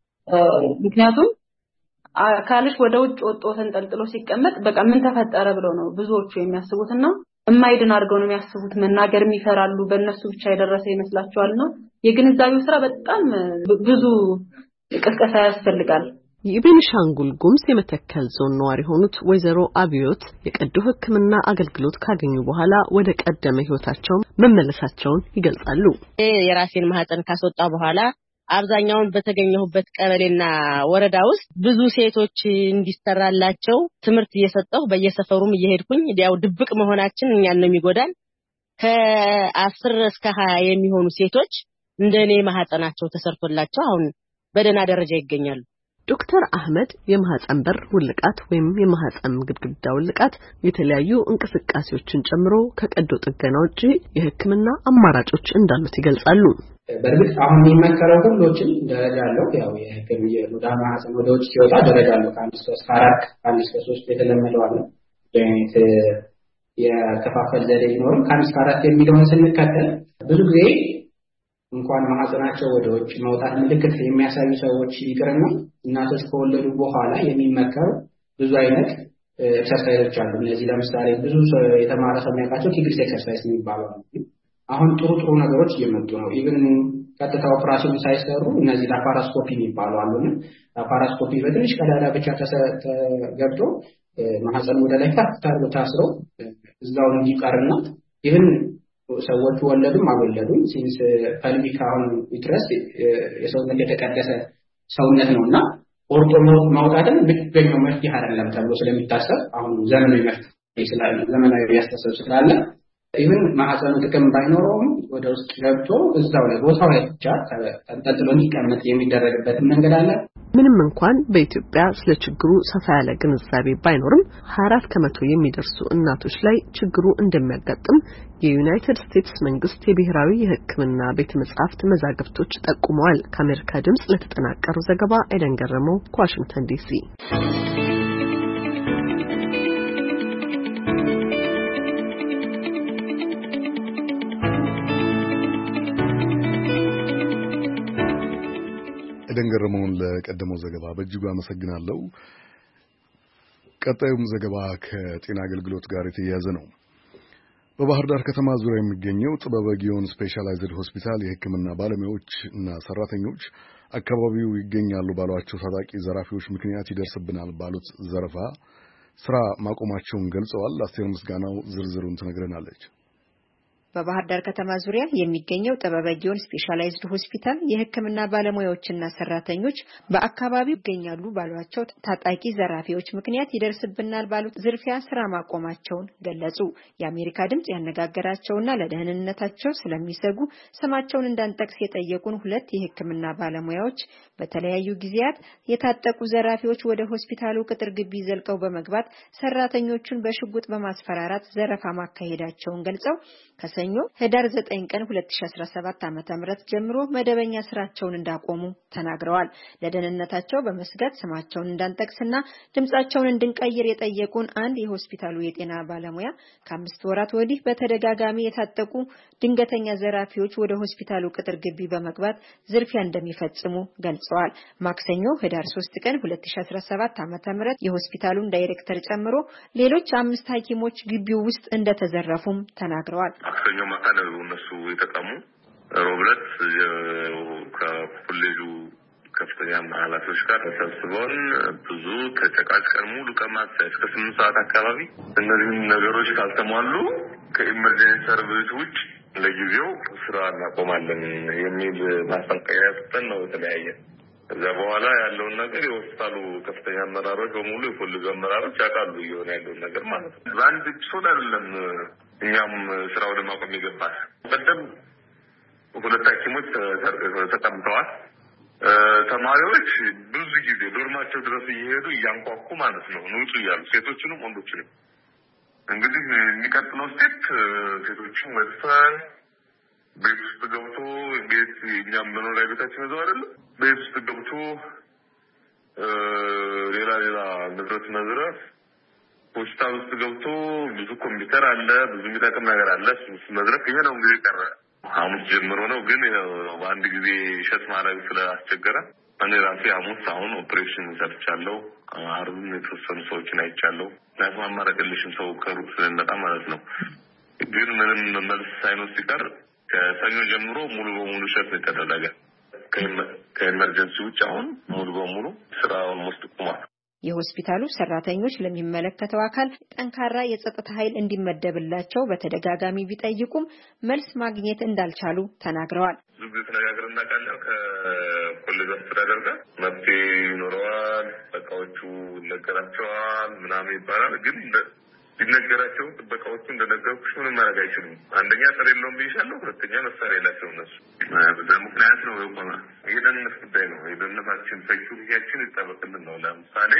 ምክንያቱም አካልሽ ወደ ውጭ ወጥቶ ተንጠልጥሎ ሲቀመጥ በቃ ምን ተፈጠረ ብለው ነው ብዙዎቹ የሚያስቡትና የማይድን አድርገው ነው የሚያስቡት። መናገር የሚፈራሉ፣ በእነሱ ብቻ የደረሰ ይመስላቸዋልና የግንዛቤው ስራ በጣም ብዙ ቅስቀሳ ያስፈልጋል። የቤኒሻንጉል ጉሙዝ የመተከል ዞን ነዋሪ ሆኑት ወይዘሮ አብዮት የቀዶ ሕክምና አገልግሎት ካገኙ በኋላ ወደ ቀደመ ህይወታቸው መመለሳቸውን ይገልጻሉ። የራሴን ማህፀን ካስወጣ በኋላ አብዛኛውን በተገኘሁበት ቀበሌና ወረዳ ውስጥ ብዙ ሴቶች እንዲሰራላቸው ትምህርት እየሰጠሁ በየሰፈሩም እየሄድኩኝ ያው ድብቅ መሆናችን እኛን ነው የሚጎዳን። ከአስር እስከ ሀያ የሚሆኑ ሴቶች እንደኔ ማህፀናቸው ተሰርቶላቸው አሁን በደና ደረጃ ይገኛሉ። ዶክተር አህመድ የማህፀን በር ውልቃት ወይም የማህፀን ግድግዳ ውልቃት የተለያዩ እንቅስቃሴዎችን ጨምሮ ከቀዶ ጥገና ውጪ የህክምና አማራጮች እንዳሉት ይገልጻሉ። በእርግጥ አሁን የሚመከረው ሁሉችን ደረጃ አለው። ያው የህክምና ወደ ማህፀን ወደ ውጭ ሲወጣ ደረጃ አለው። ከአንድ እስከ አራት ከአንድ እስከ ሶስት የተለመደው አለ። ጀኔት የከፋፈል ዘዴ ቢኖርም ከአንድ እስከ አራት የሚለውን ስንከተል ብዙ ጊዜ እንኳን ማህፀናቸው ወደ ውጭ መውጣት ምልክት የሚያሳዩ ሰዎች ይቅርና እናቶች ከወለዱ በኋላ የሚመከሩ ብዙ አይነት ኤክሰርሳይዞች አሉ። እነዚህ ለምሳሌ ብዙ የተማረ ሰው የሚያውቃቸው ቲግሪስ ኤክሰርሳይዝ የሚባለው አሁን ጥሩ ጥሩ ነገሮች እየመጡ ነው። ኢቭን ቀጥታ ኦፕሬሽን ሳይሰሩ እነዚህ ላፓራስኮፒ የሚባሉ አሉና ላፓራስኮፒ በትንሽ ቀዳዳ ብቻ ተገብቶ ማህፀን ወደ ላይ ከፍ ታርጎ ታስሮ እዛው እንዲቀርና ኢቭን ሰዎች ወለዱም አልወለዱም ሲንስ ፐልቪክ አሁን ዩትረስ የሰውነት የተቀደሰ ሰውነት ነውና ኦርቶ ማውጣትን ብቸኛው መፍትሄ አይደለም ተብሎ ስለሚታሰብ አሁን ዘመናዊ መፍትሄ ስላለ ዘመናዊ ያስተሳሰብ ስላለ ኢቭን ማህፀኑ ጥቅም ባይኖረውም ወደ ውስጥ ገብቶ እዛው ላይ ቦታው ላይ ብቻ ተንጠልጥሎ እንዲቀመጥ የሚደረግበት መንገድ አለ። ምንም እንኳን በኢትዮጵያ ስለ ችግሩ ሰፋ ያለ ግንዛቤ ባይኖርም ሀያ አራት ከመቶ የሚደርሱ እናቶች ላይ ችግሩ እንደሚያጋጥም የዩናይትድ ስቴትስ መንግስት የብሔራዊ የሕክምና ቤተ መጻሕፍት መዛግብቶች ጠቁመዋል። ከአሜሪካ ድምጽ ለተጠናቀረው ዘገባ ኤደን ገረመው ከዋሽንግተን ዲሲ። ኤደን ገረመውን ለቀደመው ዘገባ በእጅጉ አመሰግናለሁ። ቀጣዩም ዘገባ ከጤና አገልግሎት ጋር የተያያዘ ነው። በባህር ዳር ከተማ ዙሪያ የሚገኘው ጥበበ ጊዮን ስፔሻላይዝድ ሆስፒታል የሕክምና ባለሙያዎች እና ሰራተኞች አካባቢው ይገኛሉ ባሏቸው ታጣቂ ዘራፊዎች ምክንያት ይደርስብናል ባሉት ዘረፋ ስራ ማቆማቸውን ገልጸዋል። አስቴር ምስጋናው ዝርዝሩን ትነግረናለች። በባህር ዳር ከተማ ዙሪያ የሚገኘው ጥበበ ጊዮን ስፔሻላይዝድ ሆስፒታል የሕክምና ባለሙያዎችና ሰራተኞች በአካባቢው ይገኛሉ ባሏቸው ታጣቂ ዘራፊዎች ምክንያት ይደርስብናል ባሉት ዝርፊያ ስራ ማቆማቸውን ገለጹ። የአሜሪካ ድምጽ ያነጋገራቸውና ለደህንነታቸው ስለሚሰጉ ስማቸውን እንዳንጠቅስ የጠየቁን ሁለት የሕክምና ባለሙያዎች በተለያዩ ጊዜያት የታጠቁ ዘራፊዎች ወደ ሆስፒታሉ ቅጥር ግቢ ዘልቀው በመግባት ሰራተኞቹን በሽጉጥ በማስፈራራት ዘረፋ ማካሄዳቸውን ገልጸው ከሰኞ ህዳር ዘጠኝ ቀን ሁለት ሺህ አስራ ሰባት ዓመተ ምህረት ጀምሮ መደበኛ ስራቸውን እንዳቆሙ ተናግረዋል። ለደህንነታቸው በመስጋት ስማቸውን እንዳንጠቅስና ድምጻቸውን እንድንቀይር የጠየቁን አንድ የሆስፒታሉ የጤና ባለሙያ ከአምስት ወራት ወዲህ በተደጋጋሚ የታጠቁ ድንገተኛ ዘራፊዎች ወደ ሆስፒታሉ ቅጥር ግቢ በመግባት ዝርፊያ እንደሚፈጽሙ ገልጸዋል። ማክሰኞ ህዳር ሶስት ቀን ሁለት ሺህ አስራ ሰባት ዓመተ ምህረት የሆስፒታሉን ዳይሬክተር ጨምሮ ሌሎች አምስት ሐኪሞች ግቢው ውስጥ እንደተዘረፉም ተናግረዋል። ማክሰኞ ማታ ነው እነሱ የተቀሙ። ሮብለት ከኮሌጁ ከፍተኛ ኃላፊዎች ጋር ተሰብስበን ብዙ ተጨቃጭቀን ሙሉ ቀማት እስከ ስምንት ሰዓት አካባቢ እነዚህ ነገሮች ካልተሟሉ ከኢመርጀንሲ ሰርቪስ ውጭ ለጊዜው ስራ እናቆማለን የሚል ማስጠንቀቂያ ሰጥተን ነው የተለያየ። ከዛ በኋላ ያለውን ነገር የሆስፒታሉ ከፍተኛ አመራሮች በሙሉ የኮሌጁ አመራሮች ያውቃሉ የሆነ ያለውን ነገር ማለት ነው። በአንድ ኤፒሶድ አይደለም እኛም ስራው ለማቆም ይገባል። በደም ሁለት ሐኪሞች ተቀምጠዋል። ተማሪዎች ብዙ ጊዜ ዶርማቸው ድረስ እየሄዱ እያንኳኩ ማለት ነው ንውጡ እያሉ ሴቶችንም ወንዶችንም። እንግዲህ የሚቀጥለው ስቴፕ ሴቶችን ወጥተን ቤት ውስጥ ገብቶ ቤት እኛም መኖሪያ ቤታችን ይዘው አይደለም ቤት ውስጥ ገብቶ ሌላ ሌላ ንብረት መዝረፍ፣ ሆስፒታል ውስጥ ገብቶ ብዙ ኮምፒውተር አለ፣ ብዙ የሚጠቅም ነገር አለ፣ እሱ መዝረፍ። ይሄ ነው እንግዲህ ቀረ። ሐሙስ ጀምሮ ነው ግን በአንድ ጊዜ ሸት ማድረግ ስላስቸገረ እኔ ራሴ ሐሙስ አሁን ኦፕሬሽን ሰርቻለሁ። አርብም የተወሰኑ ሰዎችን አይቻለሁ። ናይፍ ማማረቅልሽም ሰው ከሩቅ ስለመጣ ማለት ነው። ግን ምንም መልስ ሳይኖር ሲቀር ከሰኞ ጀምሮ ሙሉ በሙሉ ሸት ተደረገ። ከኤመርጀንሲ ውጭ አሁን ሙሉ በሙሉ ስራውን ውስጥ ቆሟል። የሆስፒታሉ ሰራተኞች ለሚመለከተው አካል ጠንካራ የጸጥታ ኃይል እንዲመደብላቸው በተደጋጋሚ ቢጠይቁም መልስ ማግኘት እንዳልቻሉ ተናግረዋል። ብዙ ጊዜ ተነጋግረን እናውቃለን። ከኮሌጅ አስተዳደር ጋር መፍትሄ ይኖረዋል፣ በቃዎቹ ይነገራቸዋል ምናምን ይባላል። ግን ሊነገራቸው ጥበቃዎቹ እንደነገርኩሽ ምንም ማድረግ አይችሉም። አንደኛ ጥር የለውም ብዬሻለሁ፣ ሁለተኛ መሳሪያ የላቸው እነሱ። በዛ ምክንያት ነው የቆመ። የደህንነት ጉዳይ ነው። የደህንነታችን ሴኩሪቲያችን ይጠበቅልን ነው። ለምሳሌ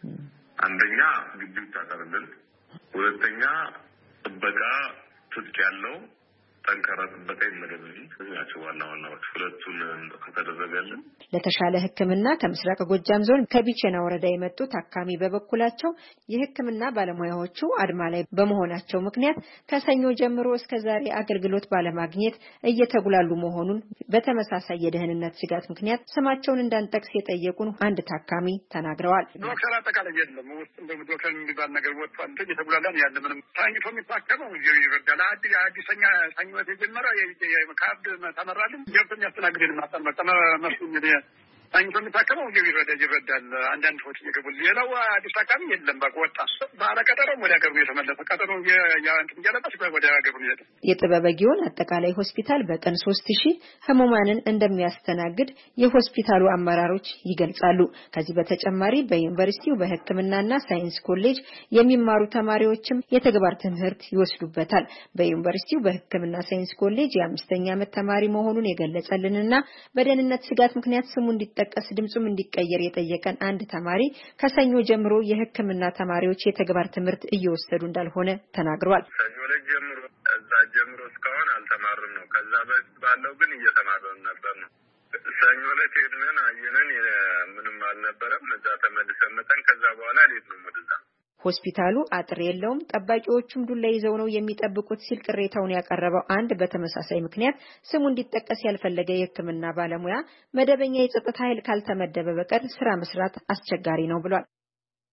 አንደኛ ግቢው ይታጠርልን፣ ሁለተኛ ጥበቃ ትጥቅ ያለው ጠንካራ ጥበቃ ይመደብልን። እኛቸው ዋና ዋናዎች ሁለቱን ከተደረገልን ለተሻለ ሕክምና ከምስራቅ ጎጃም ዞን ከቢቸና ወረዳ የመጡ ታካሚ በበኩላቸው የሕክምና ባለሙያዎቹ አድማ ላይ በመሆናቸው ምክንያት ከሰኞ ጀምሮ እስከ ዛሬ አገልግሎት ባለማግኘት እየተጉላሉ መሆኑን በተመሳሳይ የደህንነት ስጋት ምክንያት ስማቸውን እንዳንጠቅስ የጠየቁን አንድ ታካሚ ተናግረዋል። ዶክተር አጠቃላይ የለም ውስጥ እንደም ዶክተር የሚባል ነገር ወጥቷል እንጂ እየተጉላላን ያለ ምንም ታኝቶ የሚታከመው ይረዳል። አዲስ አዲስኛ ታኝቶ የጀመረ የካርድ ተመራልን ገብተን ያስተናግደን ማጣን መጣ መስሉ እንግዲህ ታኝቶ የሚታከመው ይረዳ ይረዳል። አንዳንድ ሰዎች እየገቡ ሌላው አዲስ ታካሚ የለም። በቃ ወጣ ባለቀጠሮ ወደ ሀገሩ የተመለሰ ቀጠሮ ያንተ እንጀለበስ ወደ ሀገሩ ይሄድ። የጥበበ ጊዮን አጠቃላይ ሆስፒታል በቀን ሶስት ሺህ ህሙማንን እንደሚያስተናግድ የሆስፒታሉ አመራሮች ይገልጻሉ። ከዚህ በተጨማሪ በዩኒቨርሲቲው በሕክምናና ሳይንስ ኮሌጅ የሚማሩ ተማሪዎችም የተግባር ትምህርት ይወስዱበታል። በዩኒቨርሲቲው በሕክምና ሳይንስ ኮሌጅ የአምስተኛ ዓመት ተማሪ መሆኑን የገለጸልንና በደህንነት ስጋት ምክንያት ስሙ እንዲጠቀስ ድምጹም እንዲቀየር የጠየቀን አንድ ተማሪ ከሰኞ ጀምሮ የሕክምና ተማሪዎች የተግባር ትምህርት እየወሰዱ እንዳልሆነ ተናግሯል። ሰኞ ላይ ጀምሮ እዛ ጀምሮ እስካሁን አልተማሩም ነው። ከዛ በፊት ባለው ግን እየተማሩን ነበር ነው። ሰኞ ላይ ሄድን አየነን ምንም አልነበረም። እዛ ተመልሰን መጣን። ከዛ በኋላ ሌት ነው ወደዛ። ሆስፒታሉ አጥር የለውም፣ ጠባቂዎቹም ዱላ ይዘው ነው የሚጠብቁት ሲል ቅሬታውን ያቀረበው አንድ በተመሳሳይ ምክንያት ስሙ እንዲጠቀስ ያልፈለገ የሕክምና ባለሙያ መደበኛ የጸጥታ ኃይል ካልተመደበ በቀር ስራ መስራት አስቸጋሪ ነው ብሏል።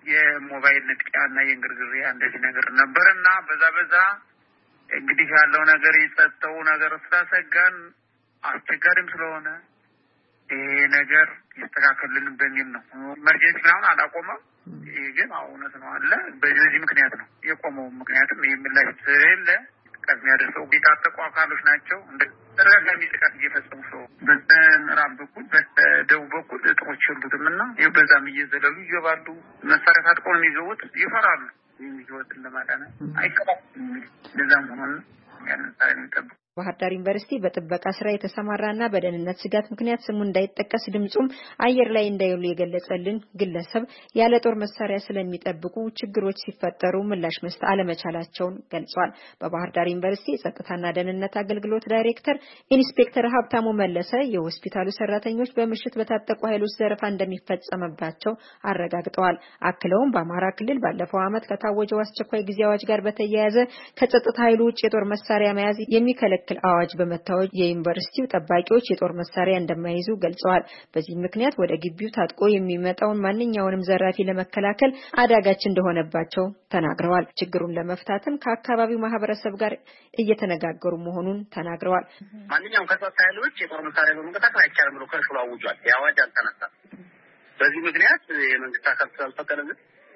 የሞባይል ንጥቂያና የእንግርግሪያ እንደዚህ ነገር ነበርና በዛ በዛ እንግዲህ ያለው ነገር የጸጥታው ነገር ስላሰጋን አስቸጋሪም ስለሆነ ይሄ ነገር ይስተካከልልን በሚል ነው። ኢመርጀንሲ ምናምን አላቆመም። ይሄ ግን እውነት ነው አለ። በዚህ ምክንያት ነው የቆመው። ምክንያቱም ይሄ ምላሽ ስለሌለ ቀድሚያ ደርሰው የታጠቁ አካሎች ናቸው እንደ ተረጋጋሚ ጥቃት እየፈጸሙ ሰው በምዕራብ በኩል በደቡብ በኩል ጥሮች የሉትምና ይኸው በዛም እየዘለሉ ይገባሉ። መሳሪያ ታጥቀው ነው የሚገቡት። ይፈራሉ። የሚወጥን ለማዳን አይቀርም። ለዛም ሆነ ያንን ታሪክ የሚጠብቁ ባህር ዳር ዩኒቨርሲቲ በጥበቃ ስራ የተሰማራና በደህንነት ስጋት ምክንያት ስሙ እንዳይጠቀስ ድምጹም አየር ላይ እንዳይውል የገለጸልን ግለሰብ ያለ ጦር መሳሪያ ስለሚጠብቁ ችግሮች ሲፈጠሩ ምላሽ መስጠት አለመቻላቸውን ገልጿል። በባህር ዳር ዩኒቨርሲቲ የጸጥታና ደህንነት አገልግሎት ዳይሬክተር ኢንስፔክተር ሀብታሙ መለሰ የሆስፒታሉ ሰራተኞች በምሽት በታጠቁ ኃይሎች ዘረፋ እንደሚፈጸምባቸው አረጋግጠዋል። አክለውም በአማራ ክልል ባለፈው ዓመት ከታወጀው አስቸኳይ ጊዜ አዋጅ ጋር በተያያዘ ከጸጥታ ኃይሉ ውጭ የጦር መሳሪያ መያዝ የሚከለ አዋጅ በመታወጅ የዩኒቨርሲቲው ጠባቂዎች የጦር መሳሪያ እንደማይዙ ገልጸዋል። በዚህ ምክንያት ወደ ግቢው ታጥቆ የሚመጣውን ማንኛውንም ዘራፊ ለመከላከል አዳጋች እንደሆነባቸው ተናግረዋል። ችግሩን ለመፍታትም ከአካባቢው ማህበረሰብ ጋር እየተነጋገሩ መሆኑን ተናግረዋል። ማንኛውም ከጸጥታ ኃይሎች የጦር መሳሪያ በመንቀሳቀስ አይቻልም ብሎ ከሽሎ አውጇል። የአዋጅ አልተነሳም። በዚህ ምክንያት የመንግስት አካል ስላልፈቀደልን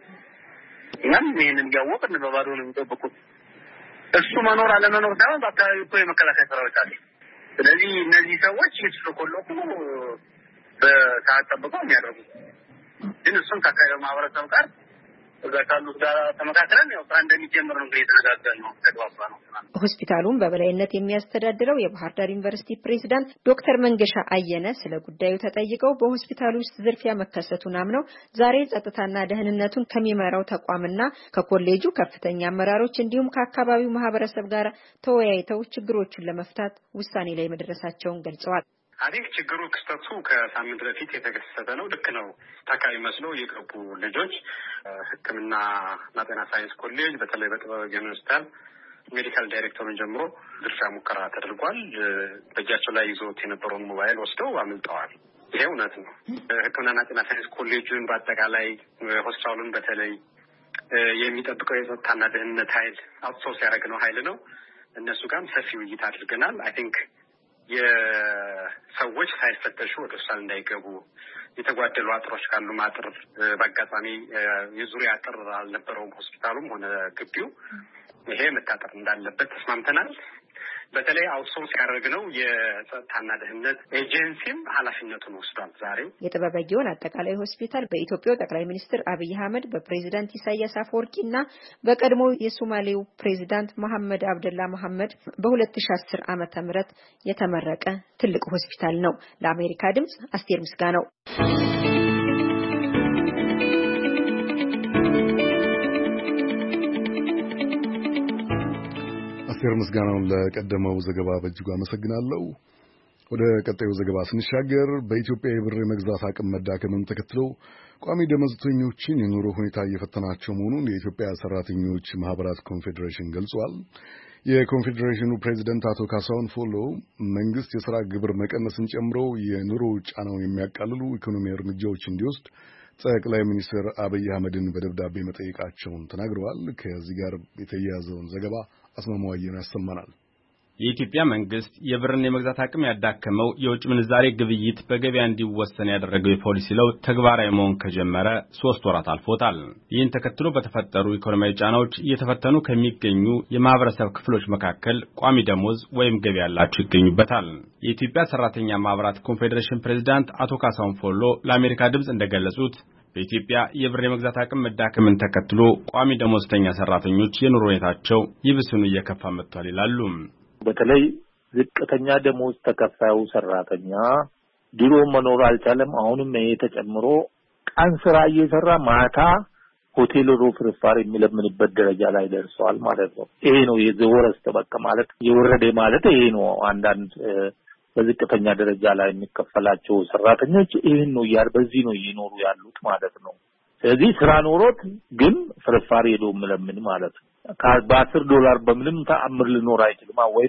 እኛም ይሄንን እያወቅን በባዶ ነው የሚጠብቁት። እሱ መኖር አለመኖር ሳይሆን በአካባቢው እኮ የመከላከያ ሰራዊት አለ። ስለዚህ እነዚህ ሰዎች ይስኮሎኩ በሰዓት ጠብቀው የሚያደርጉ ግን እሱም ከአካባቢው ማህበረሰብ ጋር እዛ ካሉት ጋር ተመካክረን ያው ስራ እንደሚጀምር ነው የተነጋገርን ነው ተግባባ ነው። ሆስፒታሉን በበላይነት የሚያስተዳድረው የባህር ዳር ዩኒቨርሲቲ ፕሬዝዳንት ዶክተር መንገሻ አየነ ስለ ጉዳዩ ተጠይቀው በሆስፒታሉ ውስጥ ዝርፊያ መከሰቱን አምነው ዛሬ ጸጥታና ደህንነቱን ከሚመራው ተቋምና ከኮሌጁ ከፍተኛ አመራሮች እንዲሁም ከአካባቢው ማህበረሰብ ጋር ተወያይተው ችግሮቹን ለመፍታት ውሳኔ ላይ መድረሳቸውን ገልጸዋል። አዲስ ችግሩ ክስተቱ ከሳምንት በፊት የተከሰተ ነው። ልክ ነው። ታካሚ መስሎ የገቡ ልጆች ሕክምና እና ጤና ሳይንስ ኮሌጅ በተለይ በጥበበ ጊዮን ሆስፒታል ሜዲካል ዳይሬክተሩን ጀምሮ ዝርፊያ ሙከራ ተደርጓል። በእጃቸው ላይ ይዞት የነበረውን ሞባይል ወስደው አምልጠዋል። ይሄ እውነት ነው። ሕክምናና ጤና ሳይንስ ኮሌጁን በአጠቃላይ ሆስፒታሉን በተለይ የሚጠብቀው የጸጥታና ደህንነት ኃይል አውትሶርስ ያደረግነው ኃይል ነው። እነሱ ጋርም ሰፊ ውይይት አድርገናል። አይ ቲንክ የሰዎች ሳይፈተሹ ወደ ሆስፒታል እንዳይገቡ የተጓደሉ አጥሮች ካሉ ማጥር በአጋጣሚ የዙሪያ አጥር አልነበረውም ሆስፒታሉም ሆነ ግቢው። ይሄ መታጠር እንዳለበት ተስማምተናል። በተለይ አውትሶርስ ያደረግነው የጸጥታና ደህንነት ኤጀንሲም ኃላፊነቱን ወስዷል። ዛሬ የጥበበ ጊዮን አጠቃላይ ሆስፒታል በኢትዮጵያው ጠቅላይ ሚኒስትር አብይ አህመድ በፕሬዝዳንት ኢሳያስ አፈወርቂና በቀድሞው የሶማሌው ፕሬዝዳንት መሐመድ አብደላ መሐመድ በሁለት ሺህ አስር ዓመተ ምህረት የተመረቀ ትልቅ ሆስፒታል ነው። ለአሜሪካ ድምጽ አስቴር ምስጋናው። አስቴር ምስጋናውን ለቀደመው ዘገባ በእጅጉ አመሰግናለሁ። ወደ ቀጣዩ ዘገባ ስንሻገር በኢትዮጵያ የብር የመግዛት አቅም መዳከምን ተከትሎ ቋሚ ደመወዝተኞችን የኑሮ ሁኔታ እየፈተናቸው መሆኑን የኢትዮጵያ ሰራተኞች ማህበራት ኮንፌዴሬሽን ገልጿል። የኮንፌዴሬሽኑ ፕሬዚደንት አቶ ካሳሁን ፎሎ መንግስት የሥራ ግብር መቀነስን ጨምሮ የኑሮ ጫናውን የሚያቃልሉ ኢኮኖሚ እርምጃዎች እንዲወስድ ጠቅላይ ሚኒስትር አብይ አህመድን በደብዳቤ መጠየቃቸውን ተናግረዋል። ከዚህ ጋር የተያያዘውን ዘገባ አስማማዋየን ያሰማናል። የኢትዮጵያ መንግስት የብርን የመግዛት አቅም ያዳከመው የውጭ ምንዛሬ ግብይት በገበያ እንዲወሰን ያደረገው የፖሊሲ ለውጥ ተግባራዊ መሆን ከጀመረ ሶስት ወራት አልፎታል። ይህን ተከትሎ በተፈጠሩ ኢኮኖሚያዊ ጫናዎች እየተፈተኑ ከሚገኙ የማህበረሰብ ክፍሎች መካከል ቋሚ ደሞዝ ወይም ገቢ ያላቸው ይገኙበታል። የኢትዮጵያ ሰራተኛ ማህበራት ኮንፌዴሬሽን ፕሬዝዳንት አቶ ካሳሁን ፎሎ ለአሜሪካ ድምጽ እንደገለጹት በኢትዮጵያ የብር የመግዛት አቅም መዳከምን ተከትሎ ቋሚ ደሞዝተኛ ሰራተኞች የኑሮ ሁኔታቸው ይብስኑ እየከፋ መጥቷል ይላሉ። በተለይ ዝቅተኛ ደሞዝ ተከፋዩ ሰራተኛ ድሮ መኖር አልቻለም። አሁንም ይሄ ተጨምሮ ቀን ስራ እየሰራ ማታ ሆቴል ሮ ፍርፋር የሚለምንበት ደረጃ ላይ ደርሷል ማለት ነው። ይሄ ነው የዘወረስተ በቃ ማለት የወረደ ማለት ይሄ ነው። አንዳንድ በዝቅተኛ ደረጃ ላይ የሚከፈላቸው ሰራተኞች ይሄን ነው ያር በዚህ ነው እየኖሩ ያሉት ማለት ነው። ስለዚህ ስራ ኖሮት ግን ፍርፋር ሄዶ ምለምን ማለት ነው። በአስር ዶላር በምንም ተአምር ሊኖር አይችልም። ወይም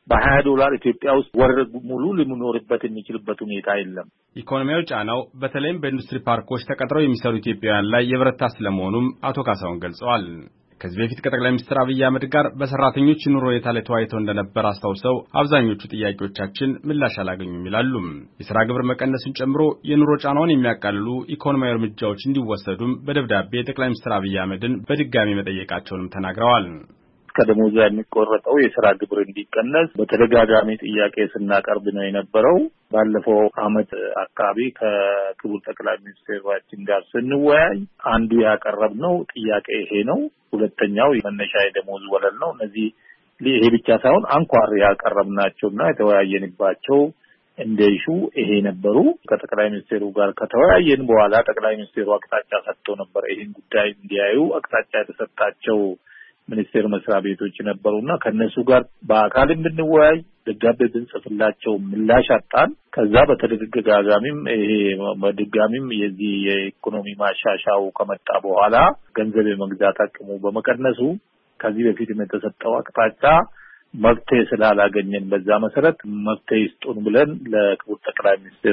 በሀያ ዶላር ኢትዮጵያ ውስጥ ወር ሙሉ ለምኖርበት የሚችልበት ሁኔታ የለም። ኢኮኖሚያዊ ጫናው በተለይም በኢንዱስትሪ ፓርኮች ተቀጥረው የሚሰሩ ኢትዮጵያውያን ላይ የበረታ ስለመሆኑም አቶ ካሳሁን ገልጸዋል። ከዚህ በፊት ከጠቅላይ ሚኒስትር አብይ አህመድ ጋር በሰራተኞች ኑሮ ሁኔታ ላይ ተወያይተው እንደነበር አስታውሰው አብዛኞቹ ጥያቄዎቻችን ምላሽ አላገኙም ይላሉ። የሥራ ግብር መቀነስን ጨምሮ የኑሮ ጫናውን የሚያቃልሉ ኢኮኖሚያዊ እርምጃዎች እንዲወሰዱም በደብዳቤ ጠቅላይ ሚኒስትር አብይ አህመድን በድጋሚ መጠየቃቸውንም ተናግረዋል። ከደሞዝ የሚቆረጠው የሥራ ግብር እንዲቀነስ በተደጋጋሚ ጥያቄ ስናቀርብ ነው የነበረው። ባለፈው ዓመት አካባቢ ከክቡር ጠቅላይ ሚኒስትራችን ጋር ስንወያይ አንዱ ያቀረብነው ጥያቄ ይሄ ነው። ሁለተኛው መነሻ የደሞዝ ወለል ነው። እነዚህ ይሄ ብቻ ሳይሆን አንኳር ያቀረብናቸውና የተወያየንባቸው እንደይሹ ይሄ ነበሩ። ከጠቅላይ ሚኒስትሩ ጋር ከተወያየን በኋላ ጠቅላይ ሚኒስትሩ አቅጣጫ ሰጥቶ ነበር። ይሄን ጉዳይ እንዲያዩ አቅጣጫ የተሰጣቸው ሚኒስቴር መስሪያ ቤቶች ነበሩና ከነሱ ጋር በአካል እንድንወያይ ደጋቤ ብንጽፍላቸው ምላሽ አጣን። ከዛ በተደጋጋሚም ይሄ በድጋሚም የዚህ የኢኮኖሚ ማሻሻው ከመጣ በኋላ ገንዘብ የመግዛት አቅሙ በመቀነሱ ከዚህ በፊት የተሰጠው አቅጣጫ መፍትሄ ስላላገኘን በዛ መሰረት መፍትሄ ይስጡን ብለን ለክቡር ጠቅላይ ሚኒስትሩ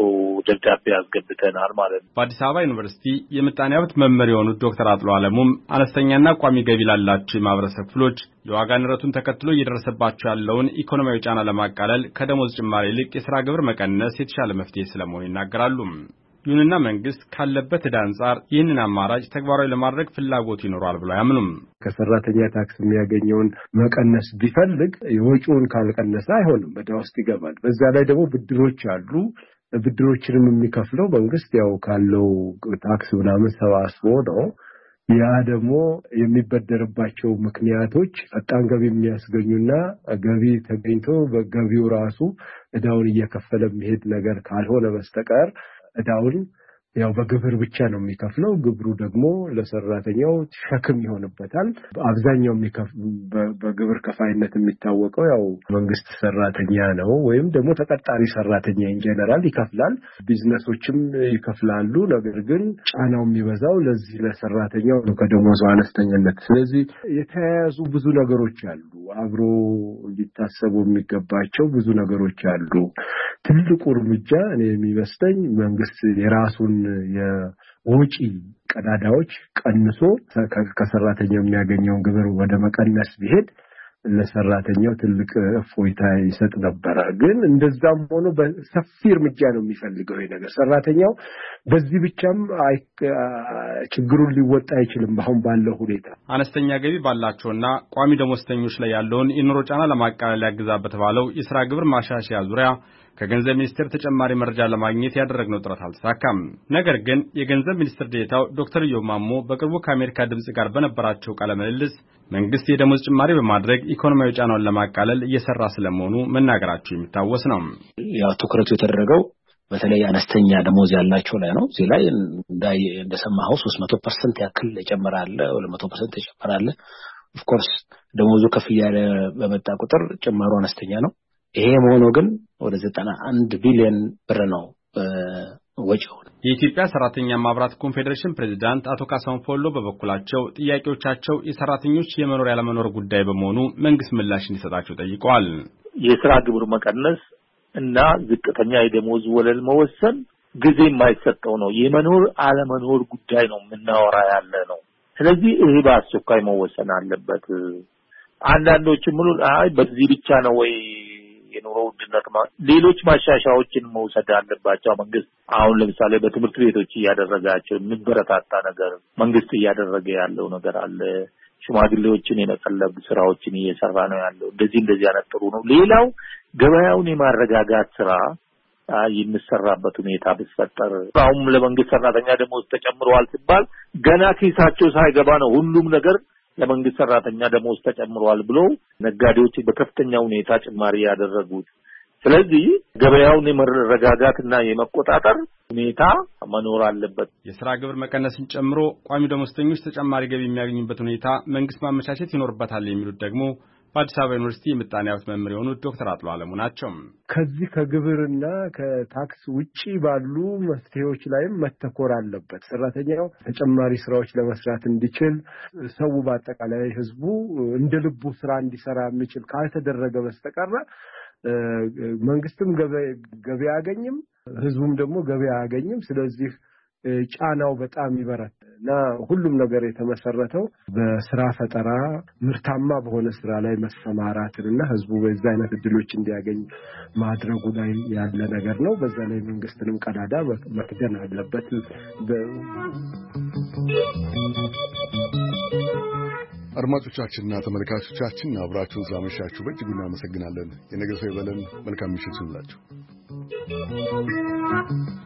ደብዳቤ አስገብተናል ማለት ነው። በአዲስ አበባ ዩኒቨርሲቲ የምጣኔ ሀብት መምህር የሆኑት ዶክተር አጥሎ አለሙም አነስተኛና ቋሚ ገቢ ላላቸው የማህበረሰብ ክፍሎች የዋጋ ንረቱን ተከትሎ እየደረሰባቸው ያለውን ኢኮኖሚያዊ ጫና ለማቃለል ከደሞዝ ጭማሪ ይልቅ የሥራ ግብር መቀነስ የተሻለ መፍትሄ ስለመሆኑ ይናገራሉ። ይሁንና መንግስት ካለበት ዕዳ አንጻር ይህንን አማራጭ ተግባራዊ ለማድረግ ፍላጎት ይኖራል ብለው አያምኑም። ከሰራተኛ ታክስ የሚያገኘውን መቀነስ ቢፈልግ የወጪውን ካልቀነሰ አይሆንም፣ ዕዳ ውስጥ ይገባል። በዛ ላይ ደግሞ ብድሮች አሉ። ብድሮችንም የሚከፍለው መንግስት ያው ካለው ታክስ ምናምን ሰባስቦ ነው። ያ ደግሞ የሚበደርባቸው ምክንያቶች ፈጣን ገቢ የሚያስገኙና ገቢ ተገኝቶ በገቢው ራሱ ዕዳውን እየከፈለ የሚሄድ ነገር ካልሆነ በስተቀር ዕዳውን ያው በግብር ብቻ ነው የሚከፍለው። ግብሩ ደግሞ ለሰራተኛው ሸክም ይሆንበታል። አብዛኛው በግብር ከፋይነት የሚታወቀው ያው መንግስት ሰራተኛ ነው ወይም ደግሞ ተቀጣሪ ሰራተኛ ኢንጀነራል ይከፍላል። ቢዝነሶችም ይከፍላሉ። ነገር ግን ጫናው የሚበዛው ለዚህ ለሰራተኛው ነው ከደሞዙ አነስተኛነት። ስለዚህ የተያያዙ ብዙ ነገሮች አሉ። አብሮ ሊታሰቡ የሚገባቸው ብዙ ነገሮች አሉ። ትልቁ እርምጃ እኔ የሚመስለኝ መንግስት የራሱን የወጪ ቀዳዳዎች ቀንሶ ከሰራተኛው የሚያገኘውን ግብር ወደ መቀነስ ቢሄድ ለሰራተኛው ትልቅ እፎይታ ይሰጥ ነበር። ግን እንደዛም ሆኖ በሰፊ እርምጃ ነው የሚፈልገው ይሄ ነገር። ሰራተኛው በዚህ ብቻም ችግሩን ሊወጣ አይችልም። አሁን ባለው ሁኔታ አነስተኛ ገቢ ባላቸውና ቋሚ ደሞዝተኞች ላይ ያለውን የኑሮ ጫና ለማቃለል ያግዛል በተባለው የሥራ ግብር ማሻሻያ ዙሪያ ከገንዘብ ሚኒስቴር ተጨማሪ መረጃ ለማግኘት ያደረግነው ጥረት አልተሳካም። ነገር ግን የገንዘብ ሚኒስትር ዴኤታው ዶክተር ኢዮብ ማሞ በቅርቡ ከአሜሪካ ድምጽ ጋር በነበራቸው ቃለ ምልልስ መንግስት የደሞዝ ጭማሪ በማድረግ ኢኮኖሚያዊ ጫናውን ለማቃለል እየሰራ ስለመሆኑ መናገራቸው የሚታወስ ነው። ያው ትኩረቱ የተደረገው በተለይ አነስተኛ ደሞዝ ያላቸው ላይ ነው። እዚህ ላይ እንዳይ እንደሰማኸው ሶስት መቶ ፐርሰንት ያክል ይጨምራል፣ ሁለት መቶ ፐርሰንት ይጨምራል። ኦፍ ኮርስ ደሞዙ ከፍ እያለ በመጣ ቁጥር ጭማሩ አነስተኛ ነው። ይሄ መሆኑ ግን ወደ ዘጠና አንድ ቢሊዮን ብር ነው ወጪው። የኢትዮጵያ ሰራተኛ ማህበራት ኮንፌዴሬሽን ፕሬዝዳንት አቶ ካሳሁን ፎሎ በበኩላቸው ጥያቄዎቻቸው የሰራተኞች የመኖር ያለመኖር ጉዳይ በመሆኑ መንግስት ምላሽ እንዲሰጣቸው ጠይቀዋል። የሥራ ግብር መቀነስ እና ዝቅተኛ የደሞዝ ወለል መወሰን ጊዜ የማይሰጠው ነው። የመኖር አለመኖር ጉዳይ ነው የምናወራ ያለ ነው። ስለዚህ ይሄ በአስቸኳይ መወሰን አለበት። አንዳንዶች ሙሉ አይ በዚህ ብቻ ነው ወይ የኑሮ ውድነት ሌሎች ማሻሻያዎችን መውሰድ አለባቸው። መንግስት አሁን ለምሳሌ በትምህርት ቤቶች እያደረጋቸው የሚበረታታ ነገር መንግስት እያደረገ ያለው ነገር አለ። ሽማግሌዎችን የመቀለብ ስራዎችን እየሰራ ነው ያለው። እንደዚህ እንደዚህ ያነጥሩ ነው። ሌላው ገበያውን የማረጋጋት ስራ የሚሰራበት ሁኔታ ቢፈጠር። አሁን ለመንግስት ሰራተኛ ደሞዝ ተጨምሯል ሲባል ገና ኪሳቸው ሳይገባ ነው ሁሉም ነገር ለመንግስት ሰራተኛ ደሞዝ ተጨምሯል ብሎ ነጋዴዎች በከፍተኛ ሁኔታ ጭማሪ ያደረጉት። ስለዚህ ገበያውን የመረጋጋትና የመቆጣጠር ሁኔታ መኖር አለበት። የሥራ ግብር መቀነስን ጨምሮ ቋሚ ደሞዝተኞች ተጨማሪ ገቢ የሚያገኙበት ሁኔታ መንግስት ማመቻቸት ይኖርበታል የሚሉት ደግሞ በአዲስ አበባ ዩኒቨርሲቲ የምጣኔ ሀብት መምህር የሆኑት ዶክተር አጥሎ አለሙ ናቸው። ከዚህ ከግብርና ከታክስ ውጪ ባሉ መፍትሄዎች ላይም መተኮር አለበት። ሰራተኛው ተጨማሪ ስራዎች ለመስራት እንዲችል፣ ሰው በአጠቃላይ ህዝቡ እንደ ልቡ ስራ እንዲሰራ የሚችል ካልተደረገ በስተቀር መንግስትም ገበያ አያገኝም፣ ህዝቡም ደግሞ ገበያ አያገኝም። ስለዚህ ጫናው በጣም ይበረታልና ሁሉም ነገር የተመሰረተው በስራ ፈጠራ ምርታማ በሆነ ስራ ላይ መሰማራትና ህዝቡ በዛ አይነት እድሎች እንዲያገኝ ማድረጉ ላይ ያለ ነገር ነው። በዛ ላይ መንግስትንም ቀዳዳ መክደን አለበት። አድማጮቻችንና ተመልካቾቻችን አብራችሁን ስላመሻችሁ በእጅጉ እናመሰግናለን። የነገ ሰው ይበለን። መልካም ምሽት ይሁንላችሁ።